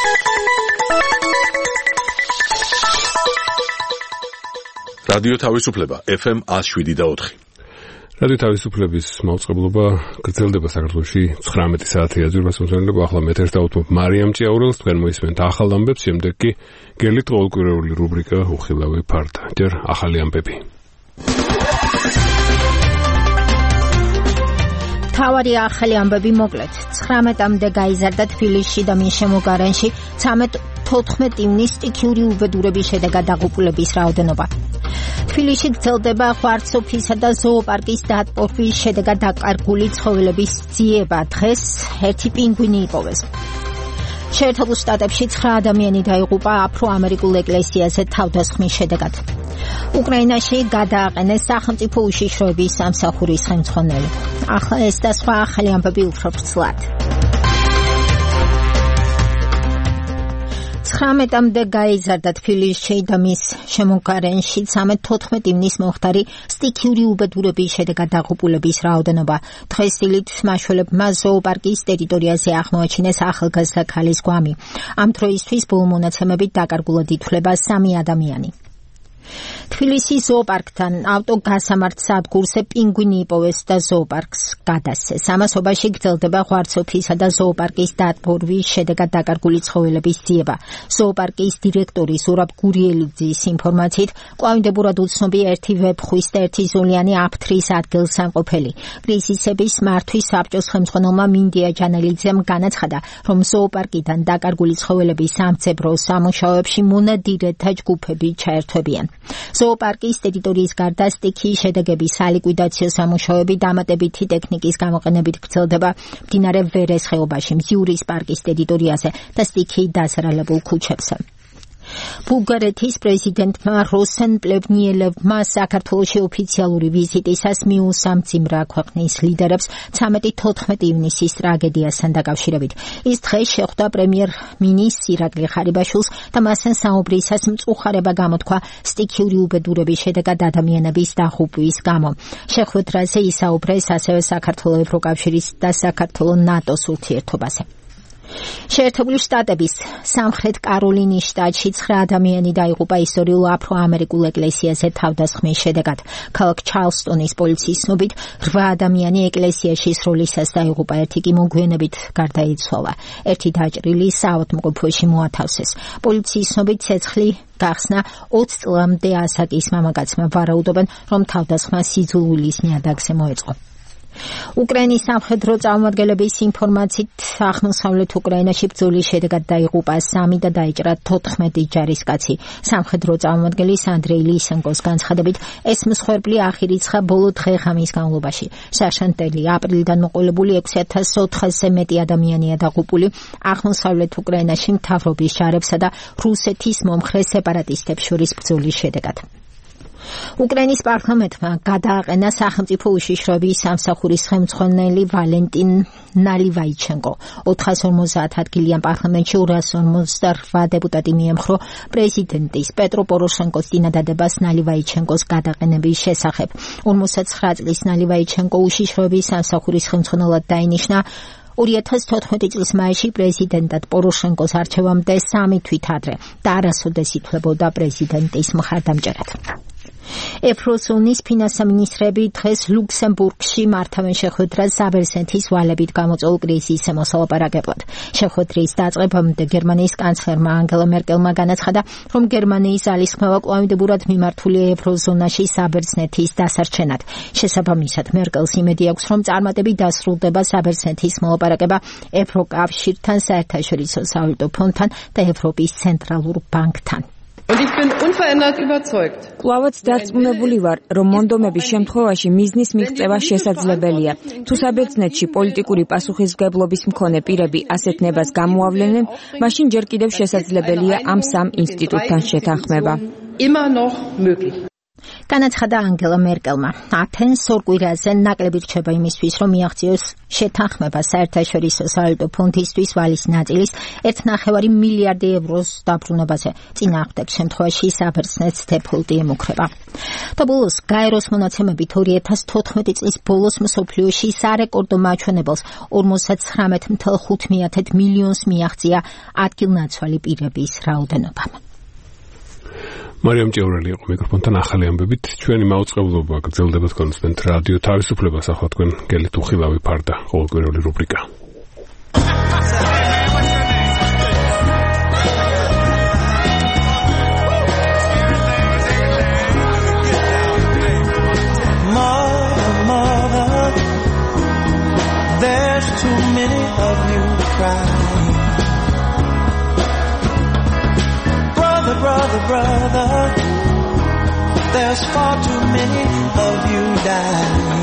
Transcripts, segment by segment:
რადიო თავისუფლება FM 107.4. რადიო თავისუფლების მაუწყებლობა გრძელდება საქართველოში 19 საათი აძურებას მოსვენდება. ახლა მე ერთ დავუთმობ მარიამ ჭიაურელს, თქვენ მოისმენთ ახალ ამბებს, შემდეგ კი გელით ყოველკვირეული რუბრიკა უხილავი ფარდა. ჯერ ახალი ამბები. თავარი ახალი ამბები მოკლედ. 19-მდე გაიზარდა თბილისში და მის შემოგარენში 14 ივნის სტიქიური უბედურების შედეგად დაღუპულების რაოდენობა. თბილისში გრძელდება ღვარცოფლისა და ზოოპარკის დატბორვის შედეგად დაკარგული ცხოველების ძიება. დღეს ერთი პინგვინი იპოვეს. შეერთებულ შტატებში 9 ადამიანი დაიღუპა აფრო-ამერიკულ ეკლესიაზე თავდასხმის შედეგად. უკრაინაში გადააყენეს სახელმწიფო უშიშროების სამსახურის ხელმძღვანელი. ახლა ეს და სხვა ახალი ამბები უფრო ვრცლად. 19-მდე გაიზარდა თბილისში და მის შემოგარენში 14 ივნის მომხდარი სტიქიური უბედურების შედეგად დაღუპულების რაოდენობა. დღეს დილით მაშველებმა ზოოპარკის ტერიტორიაზე აღმოაჩინეს ახალგაზრდა ქალის გვამი. ამ დროისთვის ბოლო მონაცემებით დაკარგულად ითვლება 3 ადამიანი. თბილისის ზოოპარკთან ავტოგასამართ სადგურზე პინგვინი იპოვეს და ზოოპარკს გადასცეს. ამასობაში გრძელდება ღვარცოფლისა და ზოოპარკის დატბორვის შედეგად დაკარგული ცხოველების ძიება. ზოოპარკის დირექტორი ზურაბ გურიელიძის ინფორმაციით, კვლავინდებურად უცნობი ერთი ვეფხვის და ერთი ზოლიანი აფთრის ადგილსამყოფელი. კრიზისების მართვის საბჭოს ხელმძღვანელმა მინდია ჯანელიძემ განაცხადა, რომ ზოოპარკიდან დაკარგული ცხოველების სამძებრო სამუშაოებში მონადირეთა ჯგუფები ჩაერთვებიან. ზოოპარკის ტერიტორიის გარდა სტიქიის შედეგების სალიკვიდაციო სამუშაოები დამატებითი ტექნიკის გამოყენებით გრძელდება მდინარე ვერეს ხეობაში, მზიურის პარკის ტერიტორიაზე და სტიქიით დასერალებულ ქუჩებზე. ბულგარეთის პრეზიდენტმა როსენ პლევნიელევმა საქართველოში ოფიციალური ვიზიტისას მიუსამძიმრა ქვეყნის ლიდერებს 13-14 ივნისის ტრაგედიასთან დაკავშირებით. ის დღეს შეხვდა პრემიერ-მინისტრ ირაკლი ხარიბაშვილს და მასთან საუბრისას მწუხარება გამოთქვა სტიქიური უბედურების შედეგად ადამიანების დაღუპვის გამო. შეხვედრაზე ისაუბრეს ასევე საქართველოს ევროკავშირის და საქართველოს ნატოს ურთიერთობაზე. შეერთებული შტატების სამხრეთ კაროლინის შტატში 9 ადამიანი დაიღუპა ისტორიულ აფრო-ამერიკულ ეკლესიაზე თავდასხმის შედეგად. ქალაქ ჩარლსტონის პოლიციის ცნობით 8 ადამიანი ეკლესიაში სროლისას დაიღუპა, ერთი კი მოგვიანებით გარდაიცვალა. ერთი დაჭრილი საავადმყოფოში მოათავსეს. პოლიციის ცნობით ცეცხლი გახსნა 20 წლამდე ასაკის მამაკაცმა. ვარაუდობენ, რომ თავდასხმა სიძულვილის ნიადაგზე მოეწყო. უკრაინის სამხედრო წარმომადგენლების ინფორმაციით, აღმოსავლეთ უკრაინაში ბრძოლის შედეგად დაიღუპა 3 და დაიჭრა 14 ჯარისკაცი. სამხედრო წარმომადგენლის ანდრეი ლისენკოს განცხადებით, ეს მსხვერპლი აღირიცხა ბოლო დღე-ღამის განმავლობაში. საშანტელი აპრილიდან მოყოლებული 6400-ზე მეტი ადამიანია დაღუპული აღმოსავლეთ უკრაინაში მთავრობის ჯარებსა და რუსეთის მომხრე სეპარატისტებს შორის ბრძოლის შედეგად. უკრაინის პარლამენტმა გადააყენა სახელმწიფო უშიშროების სამსახურის ხელმძღვანელი ვალენტინ ნალივაიჩენკო. 450 ადგილიან პარლამენტში 258 დეპუტატი მიემხრო პრეზიდენტის პეტრო პოროშენკოს წინადადებას ნალივაიჩენკოს გადაყენების შესახებ. 59 წლის ნალივაიჩენკო უშიშროების სამსახურის ხელმძღვანელად დაინიშნა 2014 წლის მაისში პრეზიდენტად პოროშენკოს არჩევამდე 3 თვით ადრე და არასოდეს ითვლებოდა პრეზიდენტის მხარდამჭერად. ევროზონის ფინანსამინისტრები დღეს ლუქსემბურგში მართავენ შეხვედრას საბერძნეთის ვალებით გამოწვეულ კრიზისზე მოსალაპარაკებლად. შეხვედრის დაწყებამდე გერმანიის კანცლერმა ანგელა მერკელმა განაცხადა, რომ გერმანიის ძალისხმევა კვლავინდებურად მიმართულია ევროზონაში საბერძნეთის დასარჩენად. შესაბამისად, მერკელს იმედი აქვს, რომ წარმატებით დასრულდება საბერძნეთის მოლაპარაკება ევროკავშირთან, საერთაშორისო სავალუტო ფონდთან და ევროპის ცენტრალურ ბანკთან. კვლავაც დარწმუნებული ვარ, რომ მონდომების შემთხვევაში მიზნის მიღწევა შესაძლებელია. თუ საბერძნეთში პოლიტიკური პასუხისმგებლობის მქონე პირები ასეთ ნებას გამოავლენენ, მაშინ ჯერ კიდევ შესაძლებელია ამ 3 ინსტიტუტთან შეთანხმება. განაცხადა ანგელა მერკელმა. ათენს ორ კვირაზე ნაკლები რჩება იმისთვის, რომ მიაღწიოს შეთანხმება საერთაშორისო სავალუტო ფონდისთვის ვალის ნაწილის 1,5 მილიარდი ევროს დაბრუნებაზე. წინააღმდეგ შემთხვევაში საბერძნეთს დეფოლტი ემუქრება. და ბოლოს გაეროს მონაცემებით 2014 წლის ბოლოს მსოფლიოში სარეკორდო მაჩვენებელს 59.5 მილიონს მიაღწია ადგილნაცვალი პირების რაოდენობა. მარიამ ჭეურელი იყო მიკროფონთან ახალი ამბებით. ჩვენი მაუწყებლობა გრძელდება თქვენ უსმენთ რადიო თავისუფლებას, ახლა თქვენ გელით უხილავი ფარდა ყოველკვირეული რუბრიკა. There's too many of you crying. Brother, there's far too many of you dying.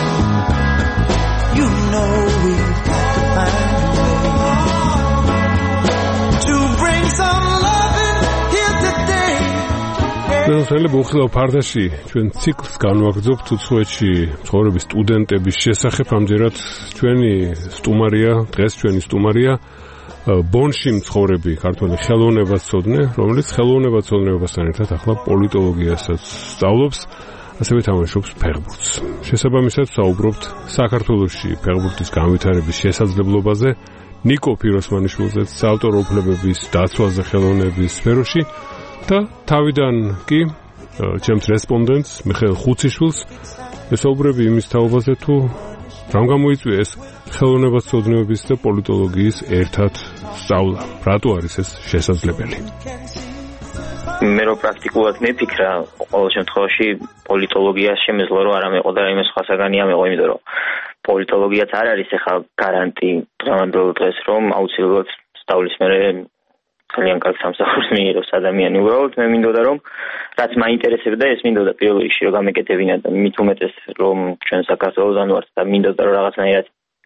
You know we've got to find a way to bring some loving here today. მენსელები უხილავ ფარდაში ჩვენ ციკლს განვაგრძობთ უცხოეთში ცხოვრების სტუდენტების შესახებ. ამჯერად ჩვენი სტუმარია ბონში მცხოვრები ქართველი ხელოვნებაცოდნე, რომელიც ხელოვნებაცოდნეობასთან ერთად ახლა პოლიტოლოგიასაც სწავლობს, ასევე თამაშობს ფეხბურთს. შესაბამისად საუბრობთ საქართველოში ფეხბურთის განვითარების შესაძლებლობაზე, ნიკო ფიროსმანიშვილზე, საავტორო უფლებების დაცვაზე ხელოვნების სფეროში და თავიდან კი ჩემს რესპონდენტს მიხეილ ხუციშვილს ესაუბრები იმის თაობაზე, თუ რამ გამოიწვია ეს ხელოვნებაცოდნეობის და პოლიტოლოგიის ერთად სწავლა. რატო არის ეს შესაძლებელი? მე რო პრაქტიკულად მიფიქრა, ყოველ შემთხვევაში პოლიტოლოგიას შემეძლო რომ არ ამეყო და რაიმე სხვა საგანი ამეყო, იმიტომ რომ პოლიტოლოგიაც არ არის ახლა გარანტი დღევანდელ დღეს, რომ აუცილებლად სწავლის მერე ძალიან კარგ სამსახურს მიიღებს ადამიანი. უბრალოდ მე მინდოდა რომ რაც მაინტერესებდა, ეს მინდოდა პირველ რიგში რომ გამეკეთებინა და მით უმეტეს რომ ჩვენ საქართველოსთან ვართ და მინდოდა რომ რაღაცნაირად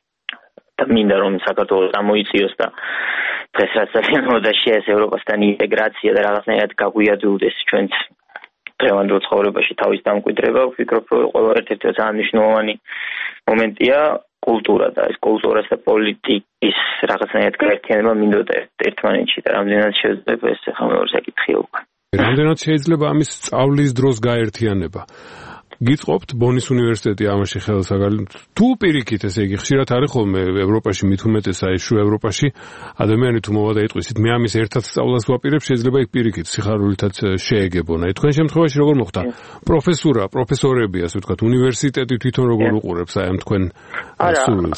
და მინდა რომ საქართველოს გამოიწიოს და დღეს რაც ძალიან მოდაშია ეს ევროპასთან ინტეგრაცია და რაღაცნაირად გაგვიადვილდეს ჩვენც დღევანდელ ცხოვრებაში თავის დამკვიდრება. ვფიქრობ რომ ყველა ერთ-ერთი ძალიან მნიშვნელოვანი მომენტია კულტურა და ეს კულტურას და პოლიტიკის რაღაცნაირად გაერთიანება მინდოდა ერთმანეთში და რამდენად შეიძლება ეს ხამეორ საკითხია უკვე. რამდენად შეიძლება ამის სწავლის დროს გაერთიანება? გიწყობთ ბონის უნივერსიტეტი ამაში ხელსაგალით თუ პირიქით, ესე იგი ხშირად არის ხოლმე ევროპაში, მით უმეტეს აი შუა ევროპაში ადამიანი თუ მოვა და იტყვის მე ამის ერთად სწავლას ვაპირებ, შეიძლება იქ პირიქით სიხარულითაც შეეგებონა. თქვენ შემთხვევაში როგორ მოხდა? პროფესორები, ასე ვთქვათ, უნივერსიტეტი თვითონ როგორ უყურებს აი ამ თქვენ სულს?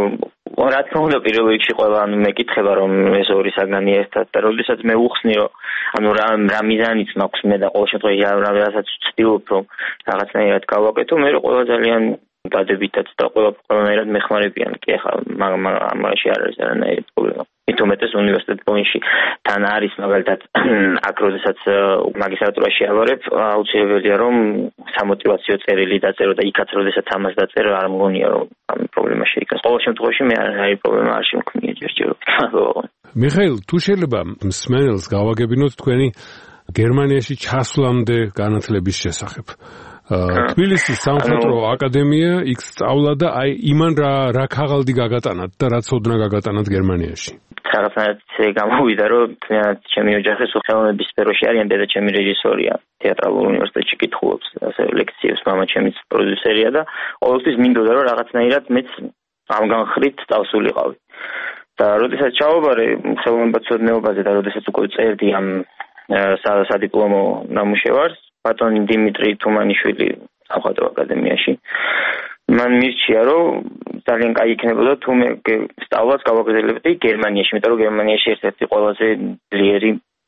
რა თქმა უნდა პირველ რიგში ყველა მეკითხება რომ ეს ორი საგანი ერთად და როდესაც მე უხსნი რომ რა მიზანიც მაქვს მე და ყოველ შემთხვევაში რასაც ვცდილობ რომ რაღაცნაირად გავაკეთო, მე ყველა ძალიან დადებითად და ყველანაირად მეხმარებიან. კი ახლა ამაში არ არის არანაირი პრობლემა. მით უმეტეს უნივერსიტეტ ბონში თან არის მაგალითად აქ როდესაც მაგისტრატურაში ავარებ, აუცილებელია რომ სამოტივაციო წერილი დაწერო და იქაც როდესაც ამას დაწერო, არ მგონია რომ ამ პრობლემა შეიქას. ყოველ შემთხვევაში მე არანაირი პრობლემა არ შემქმნია ჯერჯერობით. მიხეილ, თუ შეიძლება მსმენელს გავაგებინოთ თქვენი გერმანიაში ჩასვლამდე განათლების შესახებ. თბილისის სამხატვრო აკადემია იქ სწავლა და აი იმან რა ქაღალდი გაგატანათ და რა ცოდნა გაგატანათ გერმანიაში? რაღაცნაირად გამოვიდა რომ თუნდაც ჩემი ოჯახის ხელოვნების სფეროში არიან, დედა ჩემი რეჟისორია, თეატრალურ უნივერსიტეტში კითხულობს, ასევე ლექციებს, მამა ჩემიც პროდიუსერია და ყოველთვის მინდოდა რომ რაღაცნაირად მეც ამ განხრით წავსულიყავი. და როდესაც ჩავაბარე ხელოვნებაცოდნეობაზე და როდესაც უკვე წერდი ამ სადიპლომო ნამუშევარს, ბატონი დიმიტრი თუმანიშვილი სამხატვრო აკადემიაში მან მირჩია რომ ძალიან კაი იქნებოდა თუ მე სწავლას გავაგრძელებდი გერმანიაში, იმიტომ რომ გერმანიაში ერთ-ერთი ყველაზე ძლიერი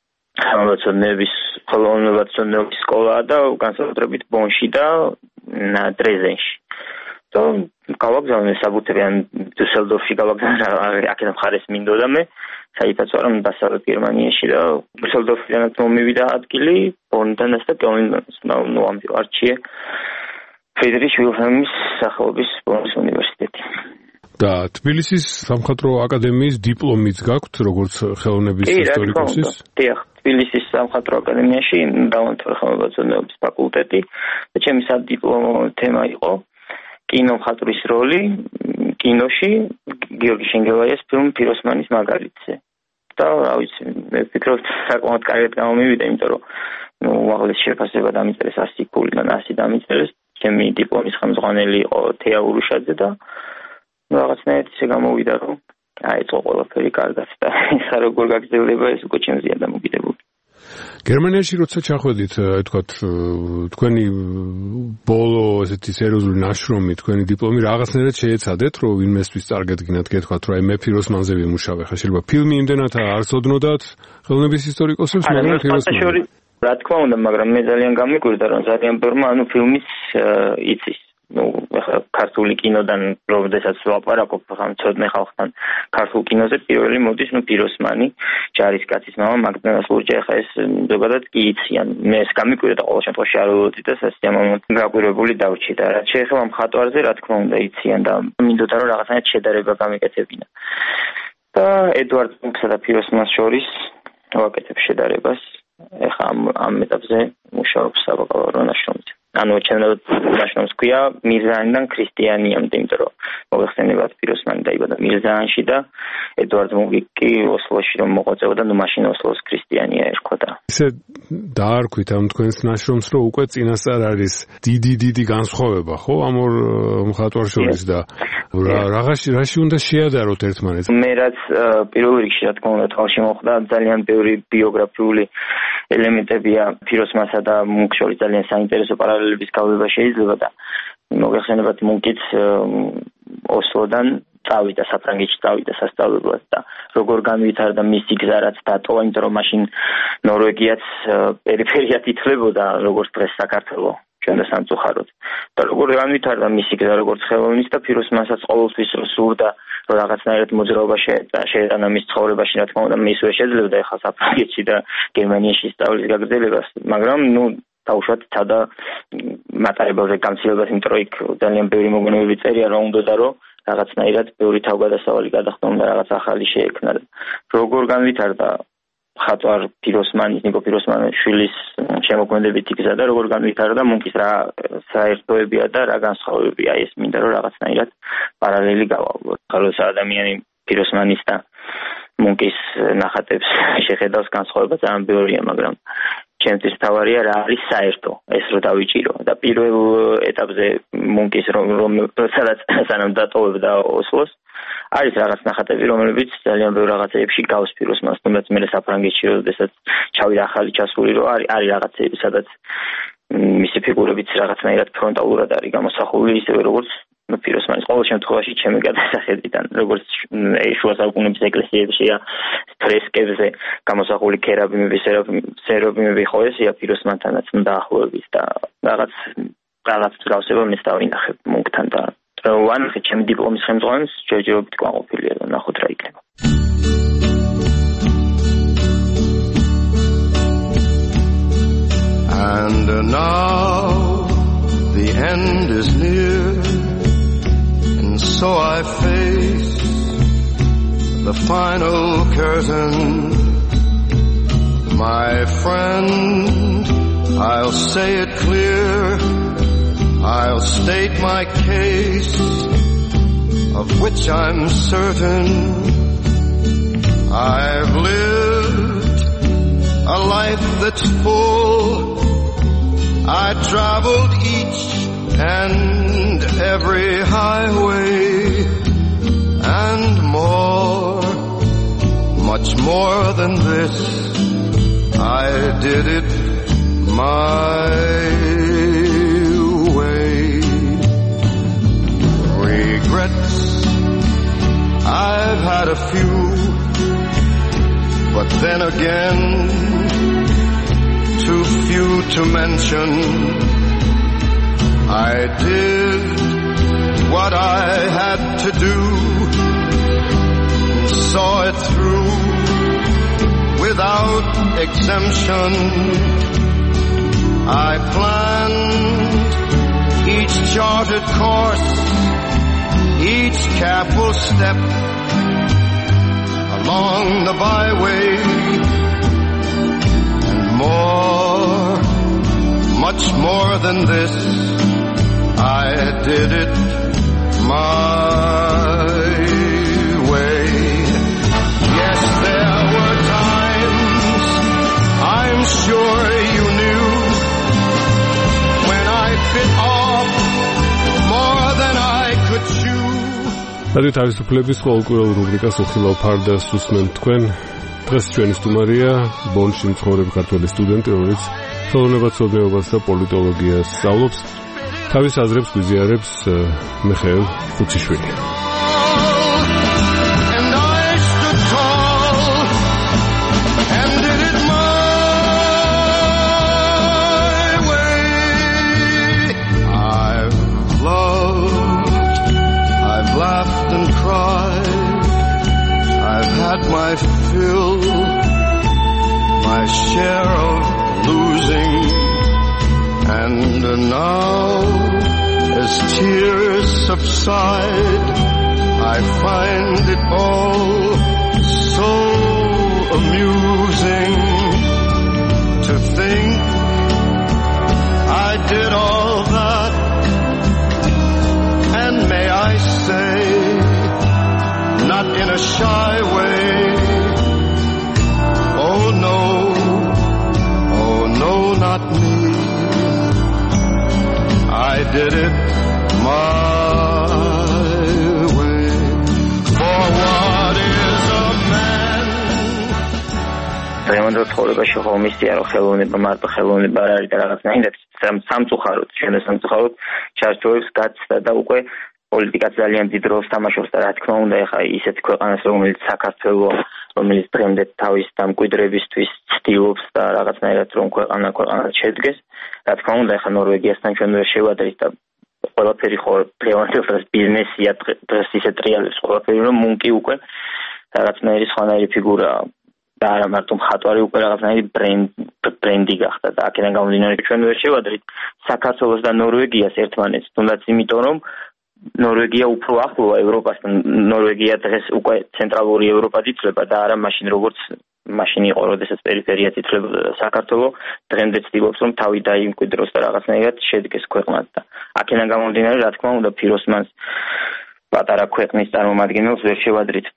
ხელოვნებაცოდნეობის სკოლაა და განსაკუთრებით ბონში და დრეზდენში. და გავაგზავნე საბუთები ან დუსელდორფში გავაგზავნე, აქედან მხარეს მინდოდა მე, საერთოდ ვარ დასავლეთ გერმანიაში და დუსელდორფიდან მომივიდა ადგილი ბონდანას და კელნდანს. ნუ ამბიარჩიე ფრიდრიხ ვილჰელმის სახელობის ბონის უნივერსიტეტი. და თბილისის სამხატვრო აკადემიის დიპლომიც გაქვთ, როგორც ხელოვნების ისტორიკოსის? დიახ, თბილისის სამხატვრო აკადემიაში დავამთავრე ხელოვნებათა ფაკულტეტი და ჩემი სადიპლომო თემა იყო კინომხატვრის როლი კინოში გიორგი შენგელაიას ფილმ პიროსმანის მაგალითზე. და რა ვიცი, მე ვფიქრობ საკმაოდ კარგად გამომივიდა, იმიტომ რომ უაღრესი შეფასება დამიწერეს 100 ქულიდან 100 დამიწერეს. ჩემი დიპლომის ხელმძღვანელი იყო თეა ურუშაძე და რაღაცნაირად ისე გამოვიდა, რომ აიწყო ყველაფერი კარგად და ეხლა როგორ გაგრძელდება ეს უკვე ჩემზეა დამოკიდებული. გერმანიაში როცა ჩახვედით, თქვათ, თქვენი ბოლო ესეთი სერიოზული ნაშრომი, თქვენი დიპლომი რაღაცნაირად შეეცადეთ, რომ ვინმესთვის წარგედგინათ, გეთქვათ, რომ აი მე პიროსმანზე ვიმუშავე, ხა შეიძლება ფილმი იმდენად არ ცოდნოდათ ხელოვნების ისტორიკოსებს, მაგრამ პიროსმანი. რა თქმა უნდა, მაგრამ მე ძალიან გამიკვირდა, რომ ძალიან ბევრმა ფილმის იცის. ახლა ქართული კინოდან როდესაც ვლაპარაკობ ცოდნე ხალხთან ქართულ კინოზე პირველი მოდის პიროსმანი ჯარისკაცის მამა მაგდალენა ლურჯა ახლა ეს ზოგადად კი იციან მე ეს გამიკვირდა ყოველ შემთხვევაში არ ველოდი და სასიამოვნო გაკვირვებული დავრჩი და რაც შეეხება მხატვარზე რა თქმა უნდა იციან და მინდოდა რომ რაღაცნაირად შედარება გამეკეთებინა და ედვარდ მუნკსა და პიროსმანს შორის ვაკეთებ შედარებას ახლა ამ ეტაპზე მუშაობს საბაკალავრო ნაშრომზე ანუ ჩემს ნაშრომს ქვია მირზაანიდან ქრისტიანიამდე, იმიტომ რომ მოიხსენებათ პიროსმანი დაიბადა მირზაანში და ედვარდ მუნკი კი ოსლოში რომ მოღვაწეობდა, ნუ მაშინ ოსლოს ქრისტიანია ერქვა. ისე დაარქვით ამ თქვენს ნაშრომს, რომ უკვე წინასწარ არის დიდი განსხვავება, ხო, ამ ორ მხატვარს შორის და რაში უნდა შეადაროთ ერთმანეთს? მე რაც პირველ რიგში რა თქმა უნდა თვალში მოხვდა, ძალიან ბევრი ბიოგრაფიული ელემენტებია პიროსმანსა და მუნკს შორის ძალიან საინტერესო პარალელების გავება შეიძლება და მოგეხსენებათ მუნკიც ოსლოდან წავიდა საფრანგეთში წავიდა სასწავლებლად და როგორ განვითარდა მისი გზა რაც დატოვა, იმიტომ რომ მაშინ ნორვეგიაც პერიფერიად ითვლებოდა როგორც დღეს საქართველო ჩვენ და სამწუხაროდ და როგორ განვითარდა მისი გზა როგორც ხელოვნის და პიროსმანსაც ყოველთვის სურდა რომ რაღაცნაირად მოძრაობა შეეტანა მის ცხოვრებაში, რა თქმა უნდა მისვე შეძლებდა ახლა საფრანგეთში და გერმანიაში სწავლის გაგრძელებას, მაგრამ დაუშვათ თავდა მატარებელზე გამცდილებას, იმიტომ რომ იქ ძალიან ბევრი მოგონებები წერია, რომ უნდოდა რომ რაღაცნაირად ბევრი თავგადასავალი გადახდა და რაღაც ახალი შეექმნა. როგორ განვითარდა მხატვარ პიროსმანის, ნიკო პიროსმანიშვილის შემოქმედებითი გზა და როგორ განვითარდა მუნკის რა საერთოებია და რა განსხვავებებია, ეს მინდა რომ რაღაცნაირად პარალელი გავავლოთ. ხალხო ადამიანი პიროსმანის და მუნკის ნახატებს შეხედავს განსხვავება ძალიან ბევრია, მაგრამ ჩემთვის თავარია რა არის საერთო, ეს რო დავიჭირო და პირველ ეტაპზე მუნკის სადაც სანამ დატოვებდა ოსლოს არის რაღაც ნახატები, რომლებიც ძალიან ბევრ რაღაცებში გავს პიროსმანს, თუმცა მე საფრანგეთში როდესაც ჩავიდა ახალი ჩასული, რომ არის რაღაცები, სადაც მისი ფიგურებიც რაღაცნაირად ფრონტალურად არის გამოსახული, ისევე როგორც პიროსმანის ყოველ შემთხვევაში ჩემი გადასახედიდან, როგორც შუა საუკუნეების ეკლესიებშია ფრესკებზე გამოსახული ქერაბიმები, სერაფიმები ხო ესია პიროსმანთანაც დაახლოებით და რაღაც მსგავსება მეც დავინახებ მუნკთან და ვანახე ჩემი დიპლომის ხელმძღვანელს ჯერჯერობით კმაყოფილია და ნახოთ რა იქნება. And now the end is near, and so I face the final curtain. My friend, I'll say it clear, I'll state my case, of which I'm certain. I've lived a life that's full. I traveled each and every highway and more, much more than this. I did it my way. Regrets, I've had a few, but then again, too few to mention. I did what I had to do, saw it through without exemption. I planned each charted course, each careful step along the byway. much more than this. I did it my way. Yes, there were times, I'm sure you knew, when I bit off more than I could chew. რადიო თავისუფლების ყოველკვირეულ რუბრიკას უხილავ ფარდას უსმენთ თქვენ. დღეს ჩვენი სტუმარია ბონში მცხოვრები ქართველი სტუდენტი, რომელიც ხელოვნებაცოდნეობას და პოლიტოლოგიას სწავლობს. თავის აზრებს გვიზიარებს მიხეილ ხუციშვილი. My fill, my share of losing, and now as tears subside, I find it all so amusing to think I did all that, and may I say, not in a shy way, oh no, not me. I did it my way. For what is a man? დღევანდელ ცხოვრებაში ხოლმე ისია, რომ ხელოვნება მარტო ხელოვნება არ არის და რაღაცნაირად სამწუხაროდ, ჩვენ სამწუხაროდ ჩარჩოებს გაცდა და უკვე პოლიტიკაც ძალიან დიდ როლს თამაშობს და რა თქმა უნდა ეხა ისეთ ქვეყანას რომელიც საქართველოს რომელიც დღემდე თავის დამკვიდრებისთვის ცდილობს და რაღაცნაირად რომ ქვეყანა შედგეს რა თქმა უნდა ეხა ნორვეგიასთან ჩვენ ვერ შევადრით და ყველაფერი ხო დღევანდელ დროს ბიზნესია დღეს ისე ტრიალებს ყველაფერი რომ მუნკი უკვე რაღაცნაირი სხვანაირი ფიგურაა და არა მარტო მხატვარი უკვე რაღაცნაირი ბრენდი გახდა და აქედან გამომდინარე ჩვენ ვერ შევადრით საქართველოს და ნორვეგიას ერთმანეთს თუნდაც იმიტომ რომ ნორვეგია უფრო ახლოა ევროპასთან. ნორვეგია დღეს უკვე ცენტრალური ევროპად ითვლება და არა მაშინ როგორც მაშინ იყო, როდესაც პერიფერიად ითვლებოდა საქართველო. დღემდე ცდილობს რომ თავი დაიმკვიდროს და რაღაცნაირად შედგეს ქვეყნად და აქედან გამომდინარე, რა თქმა უნდა, ფიროსმანს პატარა ქვეყნის წარმომადგენელს ვერ შევადრით.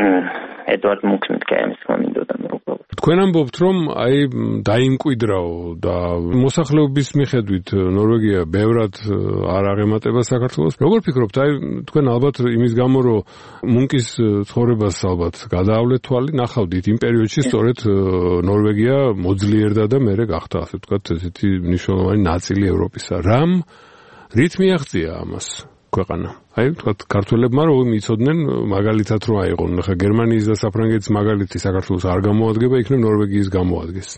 ედვარდ მუნკს მეთქე თქმა მინდოდა მე უკვე. თქვენ ამბობთ რომ აი დაიმკვიდრაო და მოსახლეობის მიხედვით ნორვეგია ბევრად არ აღემატება საქართველოს. როგორ ფიქრობთ, აი თქვენ ალბათ იმის გამო რომ მუნკის ცხოვრებას ალბათ გადაავლეთ თვალი, ნახავდით იმ პერიოდში სწორედ ნორვეგია მოძლიერდა და მერე გახდა ასე ვთქვათ ესეთი მნიშვნელოვანი ნაწილი ევროპისა. რამ რითმი აღწია ამას ქვეყანა? აი ვთქვათ ქართველებმა რომ იცოდნენ მაგალითად რომ აიღონ ხა გერმანიის და საფრანგეთის მაგალითი საქართველოს არ გამოადგება, იქნებ ნორვეგიის გამოადგეს.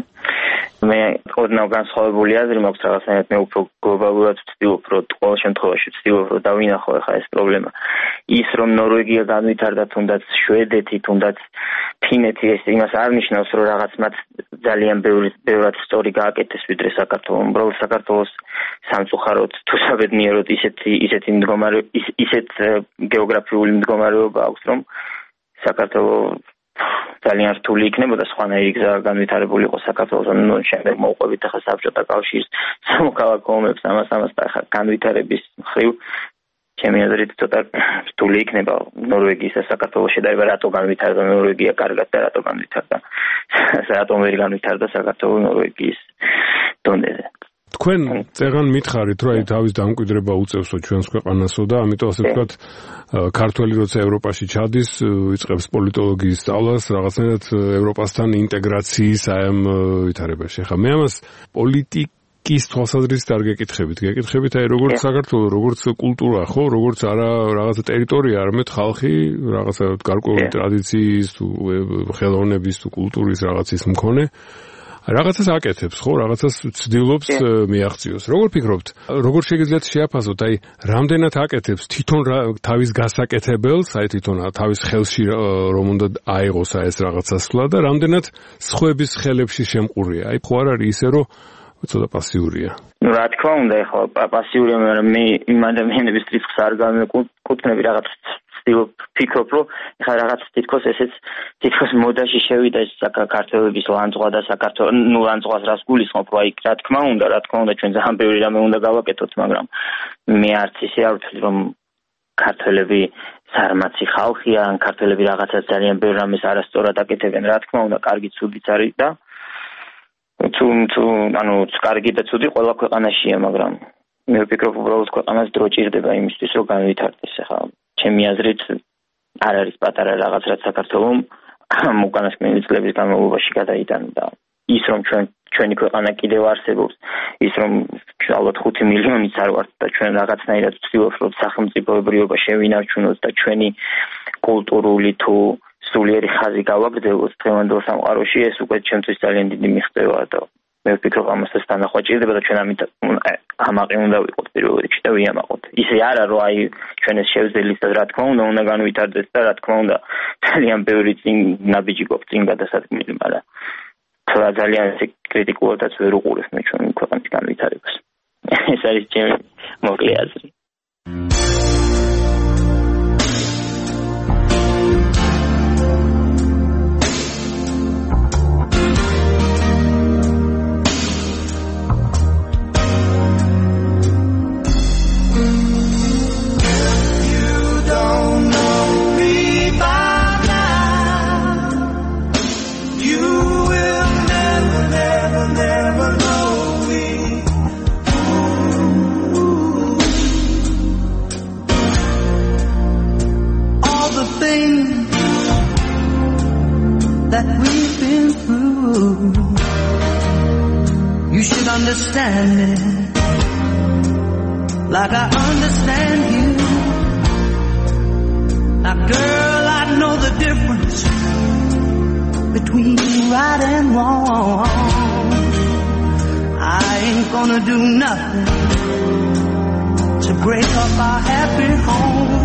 მე ოდნავ განსხვავებული აზრი მაქვს რაღაცნაირად მე უფრო გლობალურად ვცდილობ რომ ყოველ შემთხვევაში ვცდილობ რომ დავინახო ხა ეს პრობლემა ის რომ ნორვეგია განვითარდა თუნდაც შვედეთი თუნდაც ფინეთი ეს იმას არ ნიშნავს რომ რაღაც მათ ძალიან ბევრად სწორი გააკეთეს ვიდრე საქართველოს. უბრალოდ საქართველოს სამწუხაროდ თუ საბედნიეროდ ისეთი ისეთ გეოგრაფიული მდგომარეობა აქვს რომ საქართველოს ძალიან რთული იქნებოდა სხვანაირი გზა განვითარებული იყო საქართველოს ანუ შემდეგ მოუყვებით ახლა საბჭოთა კავშირს სამოქალაქო ომებს ამას და ახლა განვითარების მხრივ ჩემი აზრით ცოტა რთული იქნება ნორვეგიის და საქართველოს შედარება რატო განვითარდა ნორვეგია კარგად და რატო განვითარდა რატომ ვერ განვითარდა საქართველოს ნორვეგიის დონეზე. თქვენ წეგან მითხარით რომ აი თავის დამკვიდრება უწევსო ჩვენს ქვეყანასო და ამიტომ ასე ვთქვათ ქართველი როცა ევროპაში ჩადის იწყებს პოლიტოლოგიის სწავლას რაღაცნაირად ევროპასთან ინტეგრაციის აი ამ ვითარებაში. ხა მე ამას პოლიტიკის თვალსაზრისით არ გეკითხებით აი როგორც საქართველოს როგორც კულტურა ხო როგორც არა რაღაცა ტერიტორია არამედ ხალხი რაღაცა გარკვეული ტრადიციის თუ ხელოვნების თუ კულტურის რაღაცის მქონე რაღაცას აკეთებს, ხო, რაღაცას ცდილობს მიაღწიოს. როგორ ფიქრობთ, როგორ შეგიძლიათ შეაფასოთ, აი, რამდენად აკეთებს თვითონ თავის გასაკეთებელს, აი თვითონ თავის ხელში რომ უნდა აიღოს ეს რაღაცასვლა და რამდენად სხვების ხელებში შემყურია. აი, ხო არ არის ისე, რომ ცოტა პასიურია. ну რა თქმა უნდა, ეხლა პასიურია, მაგრამ მე იმ ადამიანების რიცხვს არ განეკუთვნები, რაღაც ფიქრობ, რომ ეხლა რაღაც თითქოს ესეც თითქოს მოდაში შევიდა ეს საქართველოს ლანძღვა და საქართველოს ლანძღვას რას გულისხმობ, აი რა თქმა უნდა, ჩვენ ძალიან ბევრი რამე უნდა გავაკეთოთ, მაგრამ მე არც ისე არ ვთვლი, რომ ქართველები სარმაცი ხალხია, ან ქართველები რაღაცა ძალიან ბევრ რამეს არასწორად აკეთებენ, რა თქმა უნდა, კარგი ცუდიც არის და ანუ კარგი და ცუდი ყველა ქვეყანაშია, მაგრამ მე ვფიქრობ, უბრალოდ ქვეყანას დრო ჭირდება იმისთვის, რომ განვითარდეს. ახლა ჩემი აზრით არ არის პატარა რაღაც, რაც საქართველოს უკანასკნელი წლების განმავლობაში გადაიტანდა. ის რომ ჩვენი ქვეყანა კიდევ არსებობს, ის რომ ალბათ 5 მილიონიც არ ვართ და ჩვენ რაღაცნაირად ვცდილობთ, რომ სახელმწიფოებრიობა შევინარჩუნოთ და ჩვენი კულტურული თუ სულიერი ხაზი გავაგრძელოთ დღევანდელ სამყაროში, ეს უკვე ჩემთვის ძალიან დიდი მიღწევაა და მე ვფიქრობ, ამასაც თანახმად ჭირდება და ჩვენ ამით ამაყი უნდა ვიყოთ პირველ რიგში და ვიამაყოთ. ისე არა, რომ აი ჩვენ ეს შევძელით და რა თქმა უნდა განვითარდეს და რა თქმა უნდა ძალიან ბევრი ნაბიჯი გვაქვს წინ გადასადგმელი, მაგრამ ძალიან კრიტიკულადაც ვერ უყურებ მე ჩვენი ქვეყნის განვითარებას. ეს არის ჩემი მოკლე აზრი. You should understand me like I understand you. Now girl, I know the difference between right and wrong. I ain't gonna do nothing to break up our happy home.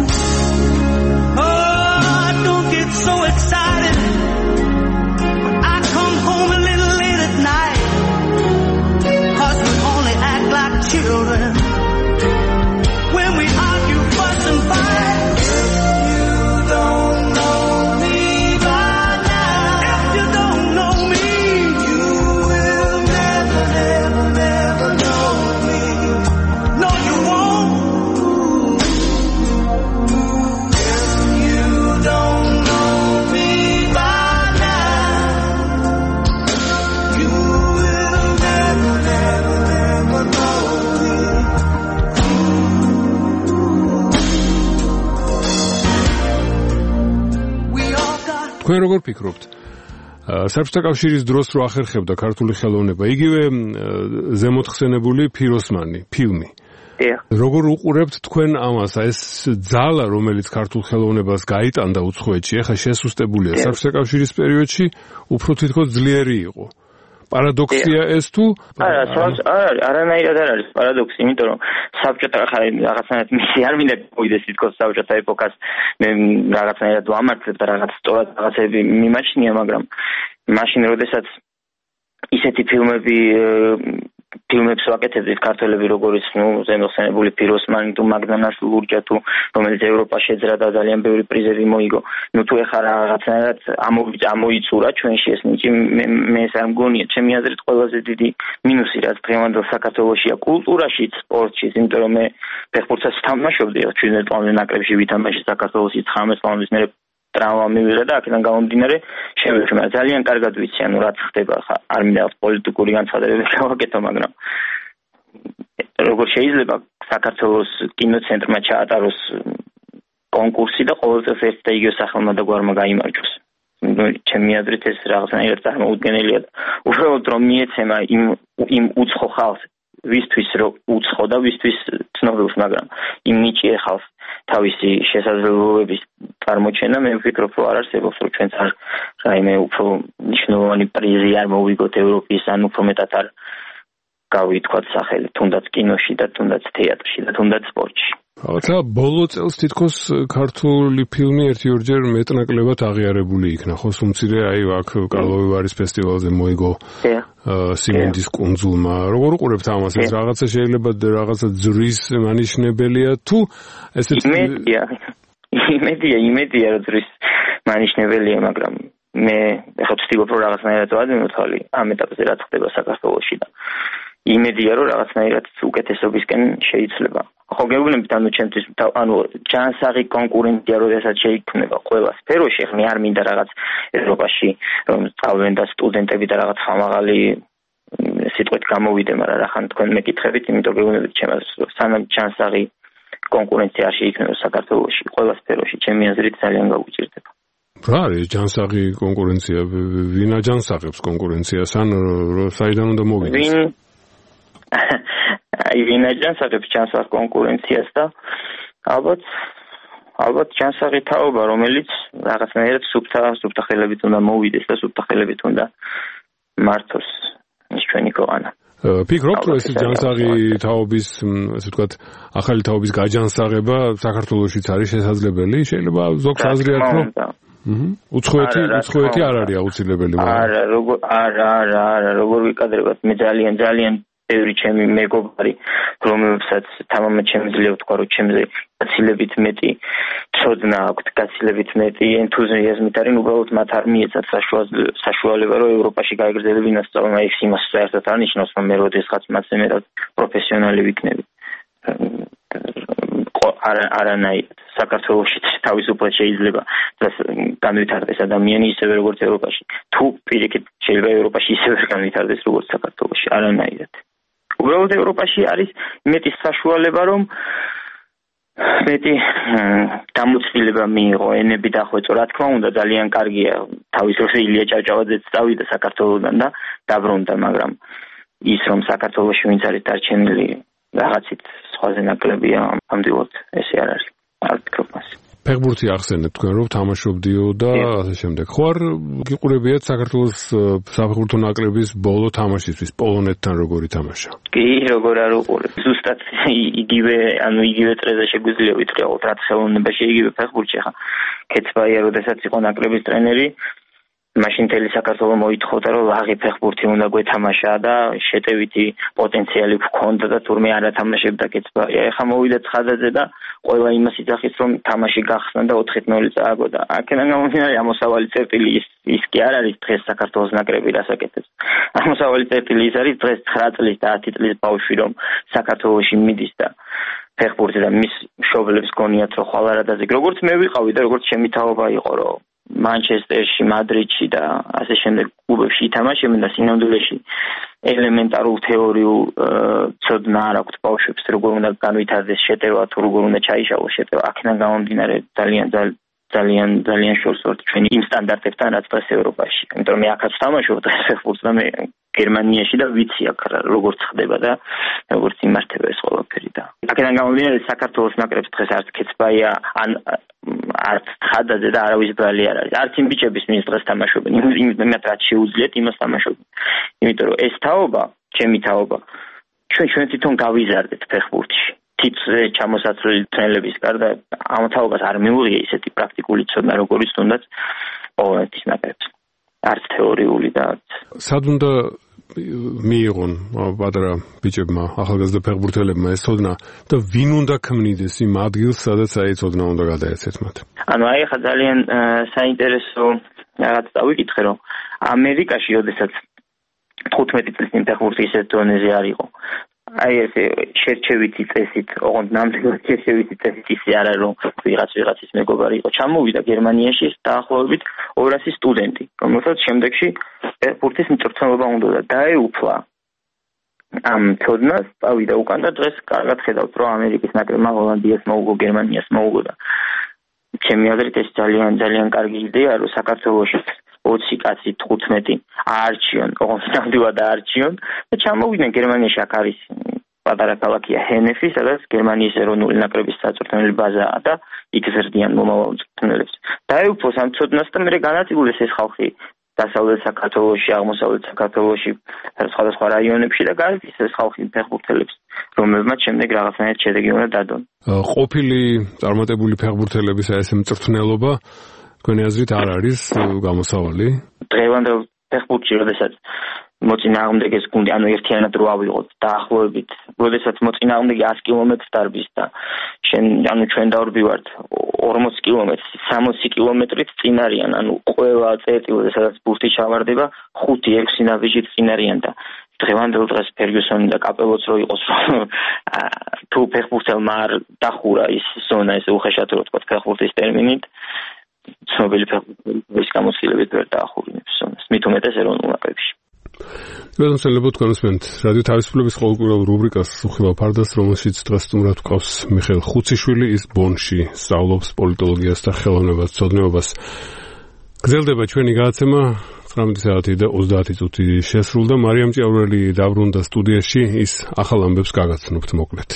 Oh, don't get so excited when I come home a little late at night, 'cause we only act like children when we argue, fuss and fight. If you don't know me by now, if you don't know me, you will never, never, never know me. No, you won't. If you don't know me by now, you will never, never, never know me. We all got თქვენ როგორ ფიქრობთ? საბჭოთა კავშირის დროს რო ახერხებდა ქართული ხელოვნება, იგივე ზემოთხსენებული ფიროსმანი, ფილმი. როგორ უყურებთ თქვენ ამას? ეს ძალა, რომელიც ქართულ ხელოვნებას გაიტანდა უცხოეთში, ახლა შესუსტებულია საბჭოთა კავშირის პერიოდში, უფრო თითქოს ძლიერი იყო. პარადოქსია ეს თუ? არანაირად არ არის პარადოქსი, იმიტომ რომ საბჭოთა რაღაცნაირად მისი არ მინდა მოიდეს თითქოს საბჭოთა ეპოქას, მე რაღაცნაირად ვამართლებ და რაღაც სწორად რაღაცები მიმაჩნია, მაგრამ მაშინ როდესაც ისეთი ფილმებს ვაკეთებდით ქართველები, როგორც ზემოხსენებული ფიროსმანი თუ მაგდანას ლურჯა თუ რომელიც ევროპაში ეძრა და ძალიან ბევრი პრიზები მოიგო. თუ ეხლა რაღაცნაირად ამოიწურა ჩვენში ეს ნიჭი, მე ეს არ მგონია. ჩემი აზრით ყველაზე დიდი მინუსი რაც დღევანდელ საქართველოშია კულტურაში, სპორტში, იმიტომ რომ მე ფეხბურთსაც თამაშობდი 17 წლამდე ნაკრებში ვითამაშე საქართველოში 19 წლამდე მერე ტრავმა მივიღე და აქედან გამომდინარე შემეჩვენა. ძალიან კარგად ვიცი, ანუ რაც ხდება ხა არ მინდა პოლიტიკური განცხადებები გავაკეთო, მაგრამ როგორ შეიძლება საქართველოს კინოცენტრმა ჩაატაროს კონკურსი და ყოველ წელს ერთ და იგივე სახელმა და გვარმა გაიმარჯვოს. ჩემი აზრით ეს რაღაცნაირად წარმოუდგენელია. უბრალოდ რომ მიეცემა იმ უცხო ხალხს, ვისთვის რო უცხო და ვისთვის ცნობილს, მაგრამ იმ ნიჭიერ ხალხს თავისი შესაძლებლობების წარმოჩენა, მე ვფიქრობ, რომ არ არსებობს, რომ ჩვენც არ რაიმე უფრო მნიშვნელოვანი პრიზი არ მოვიგოთ ევროპის, ან უფრო მეტად არ გავითქვათ სახელი, თუნდაც კინოში და თუნდაც თეატრში და თუნდაც სპორტში. რაღაცა ბოლო წელს თითქოს ქართული ფილმი ერთი-ორჯერ მეტნაკლებად აღიარებული იქნა, ხო, სუმცირე აი აქ კარლოვი ვარის ფესტივალზე მოიგო სიმინდის კუნძულმა. როგორ უყურებთ ამას? ეს რაღაცა შეიძლება რაღაცა ძვრის მანიშნებელია თუ ესეც იმედია რომ ის მანიშნებელია, მაგრამ მე ახლა ვცდილობ რომ რაღაცნაირად ვადმევ თვალი ამ ეტაპზე რაც ხდება საქართველოში და იმედია რომ რაღაცნაირად უკეთესობისკენ შეიძლება. ხო გეუბნებით ჩემთვის ჯანსაღი კონკურენცია როდესაც შეიქმნება ყველა სფეროში, ხმე არ მინდა რაღაც ევროპაში რომ სწავლენ და სტუდენტები და რაღაც ხამაღალი სიტყვით გამოვიდე, მაგრამ რახან თქვენ მეკითხებით, იმიტომ გეუბნებით ჩემს სანამ ჯანსაღი კონკურენცია არ შეიქმნება საქართველოში, ყველა სფეროში, ჩემი აზრით ძალიან გაუჭირდება. რა არის ჯანსაღი კონკურენცია? ვინ აჯანსაღებს კონკურენციას? ან საიდან უნდა მოვიდეს? ვინ აჯანსაღებს ჯანსაღ კონკურენციას და ალბათ ჯანსაღი თაობა, რომელიც რაღაცნაირად სუფთა ხელებით უნდა მოვიდეს და სუფთა ხელებით უნდა მართოს ის ჩვენი ქვეყანა. ფიქრობთ, რომ ეს ჯანსაღი თაობის, ასე ვთქვათ, ახალი თაობის გაჯანსაღება საქართველოშიც არის შესაძლებელი? შეიძლება ზოგს აზრი აქვს, რომ უცხოეთი არ არის აუცილებელი. არა, როგორ ვიკადრებათ, მე ძალიან ბევრი ჩემი მეგობარი, რომელსაც თამამად შემიძლია ვთქვა, რომ ჩემზე გაცილებით მეტი ცოდნა აქვთ, გაცილებით მეტი ენთუზიაზმით არის, უბრალოდ მათ არ მიეცათ საშუალება, რომ ევროპაში გაეგრძელებინა სწავლა, ეს იმას საერთოდ არ ნიშნავს, რომ მე როდესღაც მათზე მეტად პროფესიონალი ვიქნები. არანაირად საქართველოში თავისუფლად შეიძლება განვითარდეს ადამიანი ისევე როგორც ევროპაში. თუ პირიქით შეიძლება ევროპაში ისევე განვითარდეს როგორც საქართველოში, არანაირად. უბრალოდ ევროპაში არის მეტი საშუალება, რომ მეტი დამოცილება მიიღო, ენები დახვეწო, რა თქმა უნდა, ძალიან კარგია. თავის დროს ილია ჭავჭავაძეც წავიდა საქართველოდან და დაბრუნდა, მაგრამ ის რომ საქართველოში ვინც არის დარჩენილი რაღაცით სხვაზე ნაკლებია, ამდივოდ ესე არ არის. არ ვფიქრობ მას. ფეხბურთი ახსენეთ თქვენ რომ თამაშობდიო და ასე შემდეგ. ხო არ გიყურებიათ საქართველოს საფეხბურთო ნაკრების ბოლო თამაშისთვის პოლონეთთან როგორი თამაშა? კი, როგორ არ უყურებ. ზუსტად იგივე წრეზე შეგვიძლია ვიტყვიოთ, რაც ხელოვნებაში იგივე ფეხბურთში ხა. კეცბაია როდესაც იყო ნაკრების ტრენერი, მაშინ თელი საქართველოს მოითხოვდა რომ ლაღი ფეხბურთი უნდა გვეთამაშა და შეტევითი პოტენციალი გქონდა და თურმე არ ათამაშებდა კეცბაია. ეხლა მოვიდა ცხადაძე და ყველა იმას იძახის რომ თამაში გახსნა და 4-0 წააგო და აქედან გამომდინარე ამოსავალი წერტილი ის კი არ არის დღეს საქართველოს ნაკრები რასაკეთებს. ამოსავალი წერტილი ის არის დღეს 9 წლის და 10 წლის ბავშვი რომ საქართველოში მიდის და ფეხბურთი და მის მშობლებს გონიათ რომ ხვალარადაზე როგორც მე ვიყავი და როგორც ჩემი თაობა იყო რომ მანჩესტერში, მადრიდში და ასე შემდეგ კლუბებში ითამაშებენ და სინამდვილეში ელემენტარულ თეორიულ ცოდნა არ აქვთ ბავშვებს, როგორ უნდა განვითარდეს შეტევა, თუ როგორ უნდა ჩაიშალოს შეტევა. აქედან გამომდინარე ძალიან შორს ვართ ჩვენი იმ სტანდარტებთან, რაც დღეს ევროპაში. იმიტომ მე აქაც ვთამაშობ დღეს ფეხბურთს და მე გერმანიაში და ვიცი აქ როგორც ხდება და როგორც იმართება ეს ყველაფერი და აქედან გამომდინარე საქართველოს ნაკრებს დღეს არც კეცბაია ან არც ცხადაძე და არავის ბრალი არ არის. არც იმ ბიჭების მინს დღეს თამაშობენ. იმით რაც შეუძლიათ იმას თამაშობენ. იმიტომ რომ ეს თაობა, ჩემი თაობა, ჩვენ თვითონ გავიზარდეთ ფეხბურთში. თითზე ჩამოსაცვლელი ტრენერების გარდა ამ თაობას არ მიუღია ისეთი პრაქტიკული ცოდნა, როგორიც თუნდაც პოლონეთის ნაკრებს. არც თეორიული და სად უნდა მიიღონ პატარა ბიჭებმა, ახალგაზრდა ფეხბურთელებმა ეს ცოდნა და ვინ უნდა ქმნიდეს იმ ადგილს, სადაც აი ცოდნა უნდა გადაეცეთ მათ? აი ახლა ძალიან საინტერესო რაღაც დავიკითხე, რომ ამერიკაში, როდესაც 15 წლის წინ ფეხბურთი ისეთ დონეზე არ იყო. აი ესე შერჩევითი წესით, ოღონდ ნამდვილად შერჩევითი წესით ისე არა რომ ვიღაცის მეგობარი იყო. ჩამოვიდა გერმანიაში დაახლოებით 200 სტუდენტი, რომელსაც შემდეგში ფეხბურთის მწვრთნელობა უნდა დაეუფლა. ამ ცოდნას წავიდა უკან და დღეს კარგად ხედავთ, რომ ამერიკის ნაკრებმა ჰოლანდიას მოუგო, გერმანიას მოუგო და ჩემი აზრით ეს ძალიან კარგი იდეაა, რომ საქართველოში 20 კაცი 15 აარჩიონ, ოღონდ ნამდვილად აარჩიონ და ჩამოვიდნენ გერმანიაში. აქ არის პატარა ქალაქია ჰენეფი, სადაც გერმანიის ეროვნული ნაკრების საწვრთნელი ბაზაა და იქ ზრდიან მომავალ მწვრთნელებს. დაეუფლოს ამ ცოდნას და მე განაწილდეს ეს ხალხი დასავლეთ საქართველოში, აღმოსავლეთ საქართველოში, სხვადასხვა რაიონებში და გაიწეს ეს ხალხი ფეხბურთელებს, რომელმაც შემდეგ რაღაცნაირად შედეგი უნდა დადონ. ყოფილი წარმატებული ფეხბურთელების ეს მწვრთნელობა თქვენი აზრით არ არის გამოსავალი? დღევანდელ ფეხბურთში, როდესაც მოწინააღმდეგეს გუნდი, ანუ ერთიანად რო ავიღოთ დაახლოებით, როდესაც მოწინააღმდეგე 100 კილომეტრს დარბის და ჩვენ დავრბივართ 40 კილომეტრს, 60 კილომეტრით წინ არიან, ანუ ყველა წერტილზე სადაც ბურთი ჩავარდება, 5-6 ნაბიჯით წინ არიან და დღევანდელ დღეს ფერგიუსონი და კაპელოც რო იყოს, თუ ფეხბურთელმა არ დახურა ის ზონა, ეს უხეშად რო თქვა ფეხბურთის ტერმინით, ცნობილი ფეხბურთელის გამოცდილებით ვერ დაახურინებს ზონას, მით უმეტეს ეროვნულ ნაკრებში. გადამსწრებლებო თქვენსმენთ რადიო თავისუფლების ყოველკვირეულ რუბრიკას უხილავ ფარდას, რომელშიც დღეს სტუმრად გვყავს მიხეილ ხუციშვილი, ის ბონში სწავლობს პოლიტოლოგიას და ხელოვნებათმცოდნეობას. გრძელდება ჩვენი გადაცემა 19 საათი და 30 წუთი შესრულდა. მარიამ ჭიაურელი დაბრუნდა სტუდიაში, ის ახალ ამბებს გაგაცნობთ მოკლედ.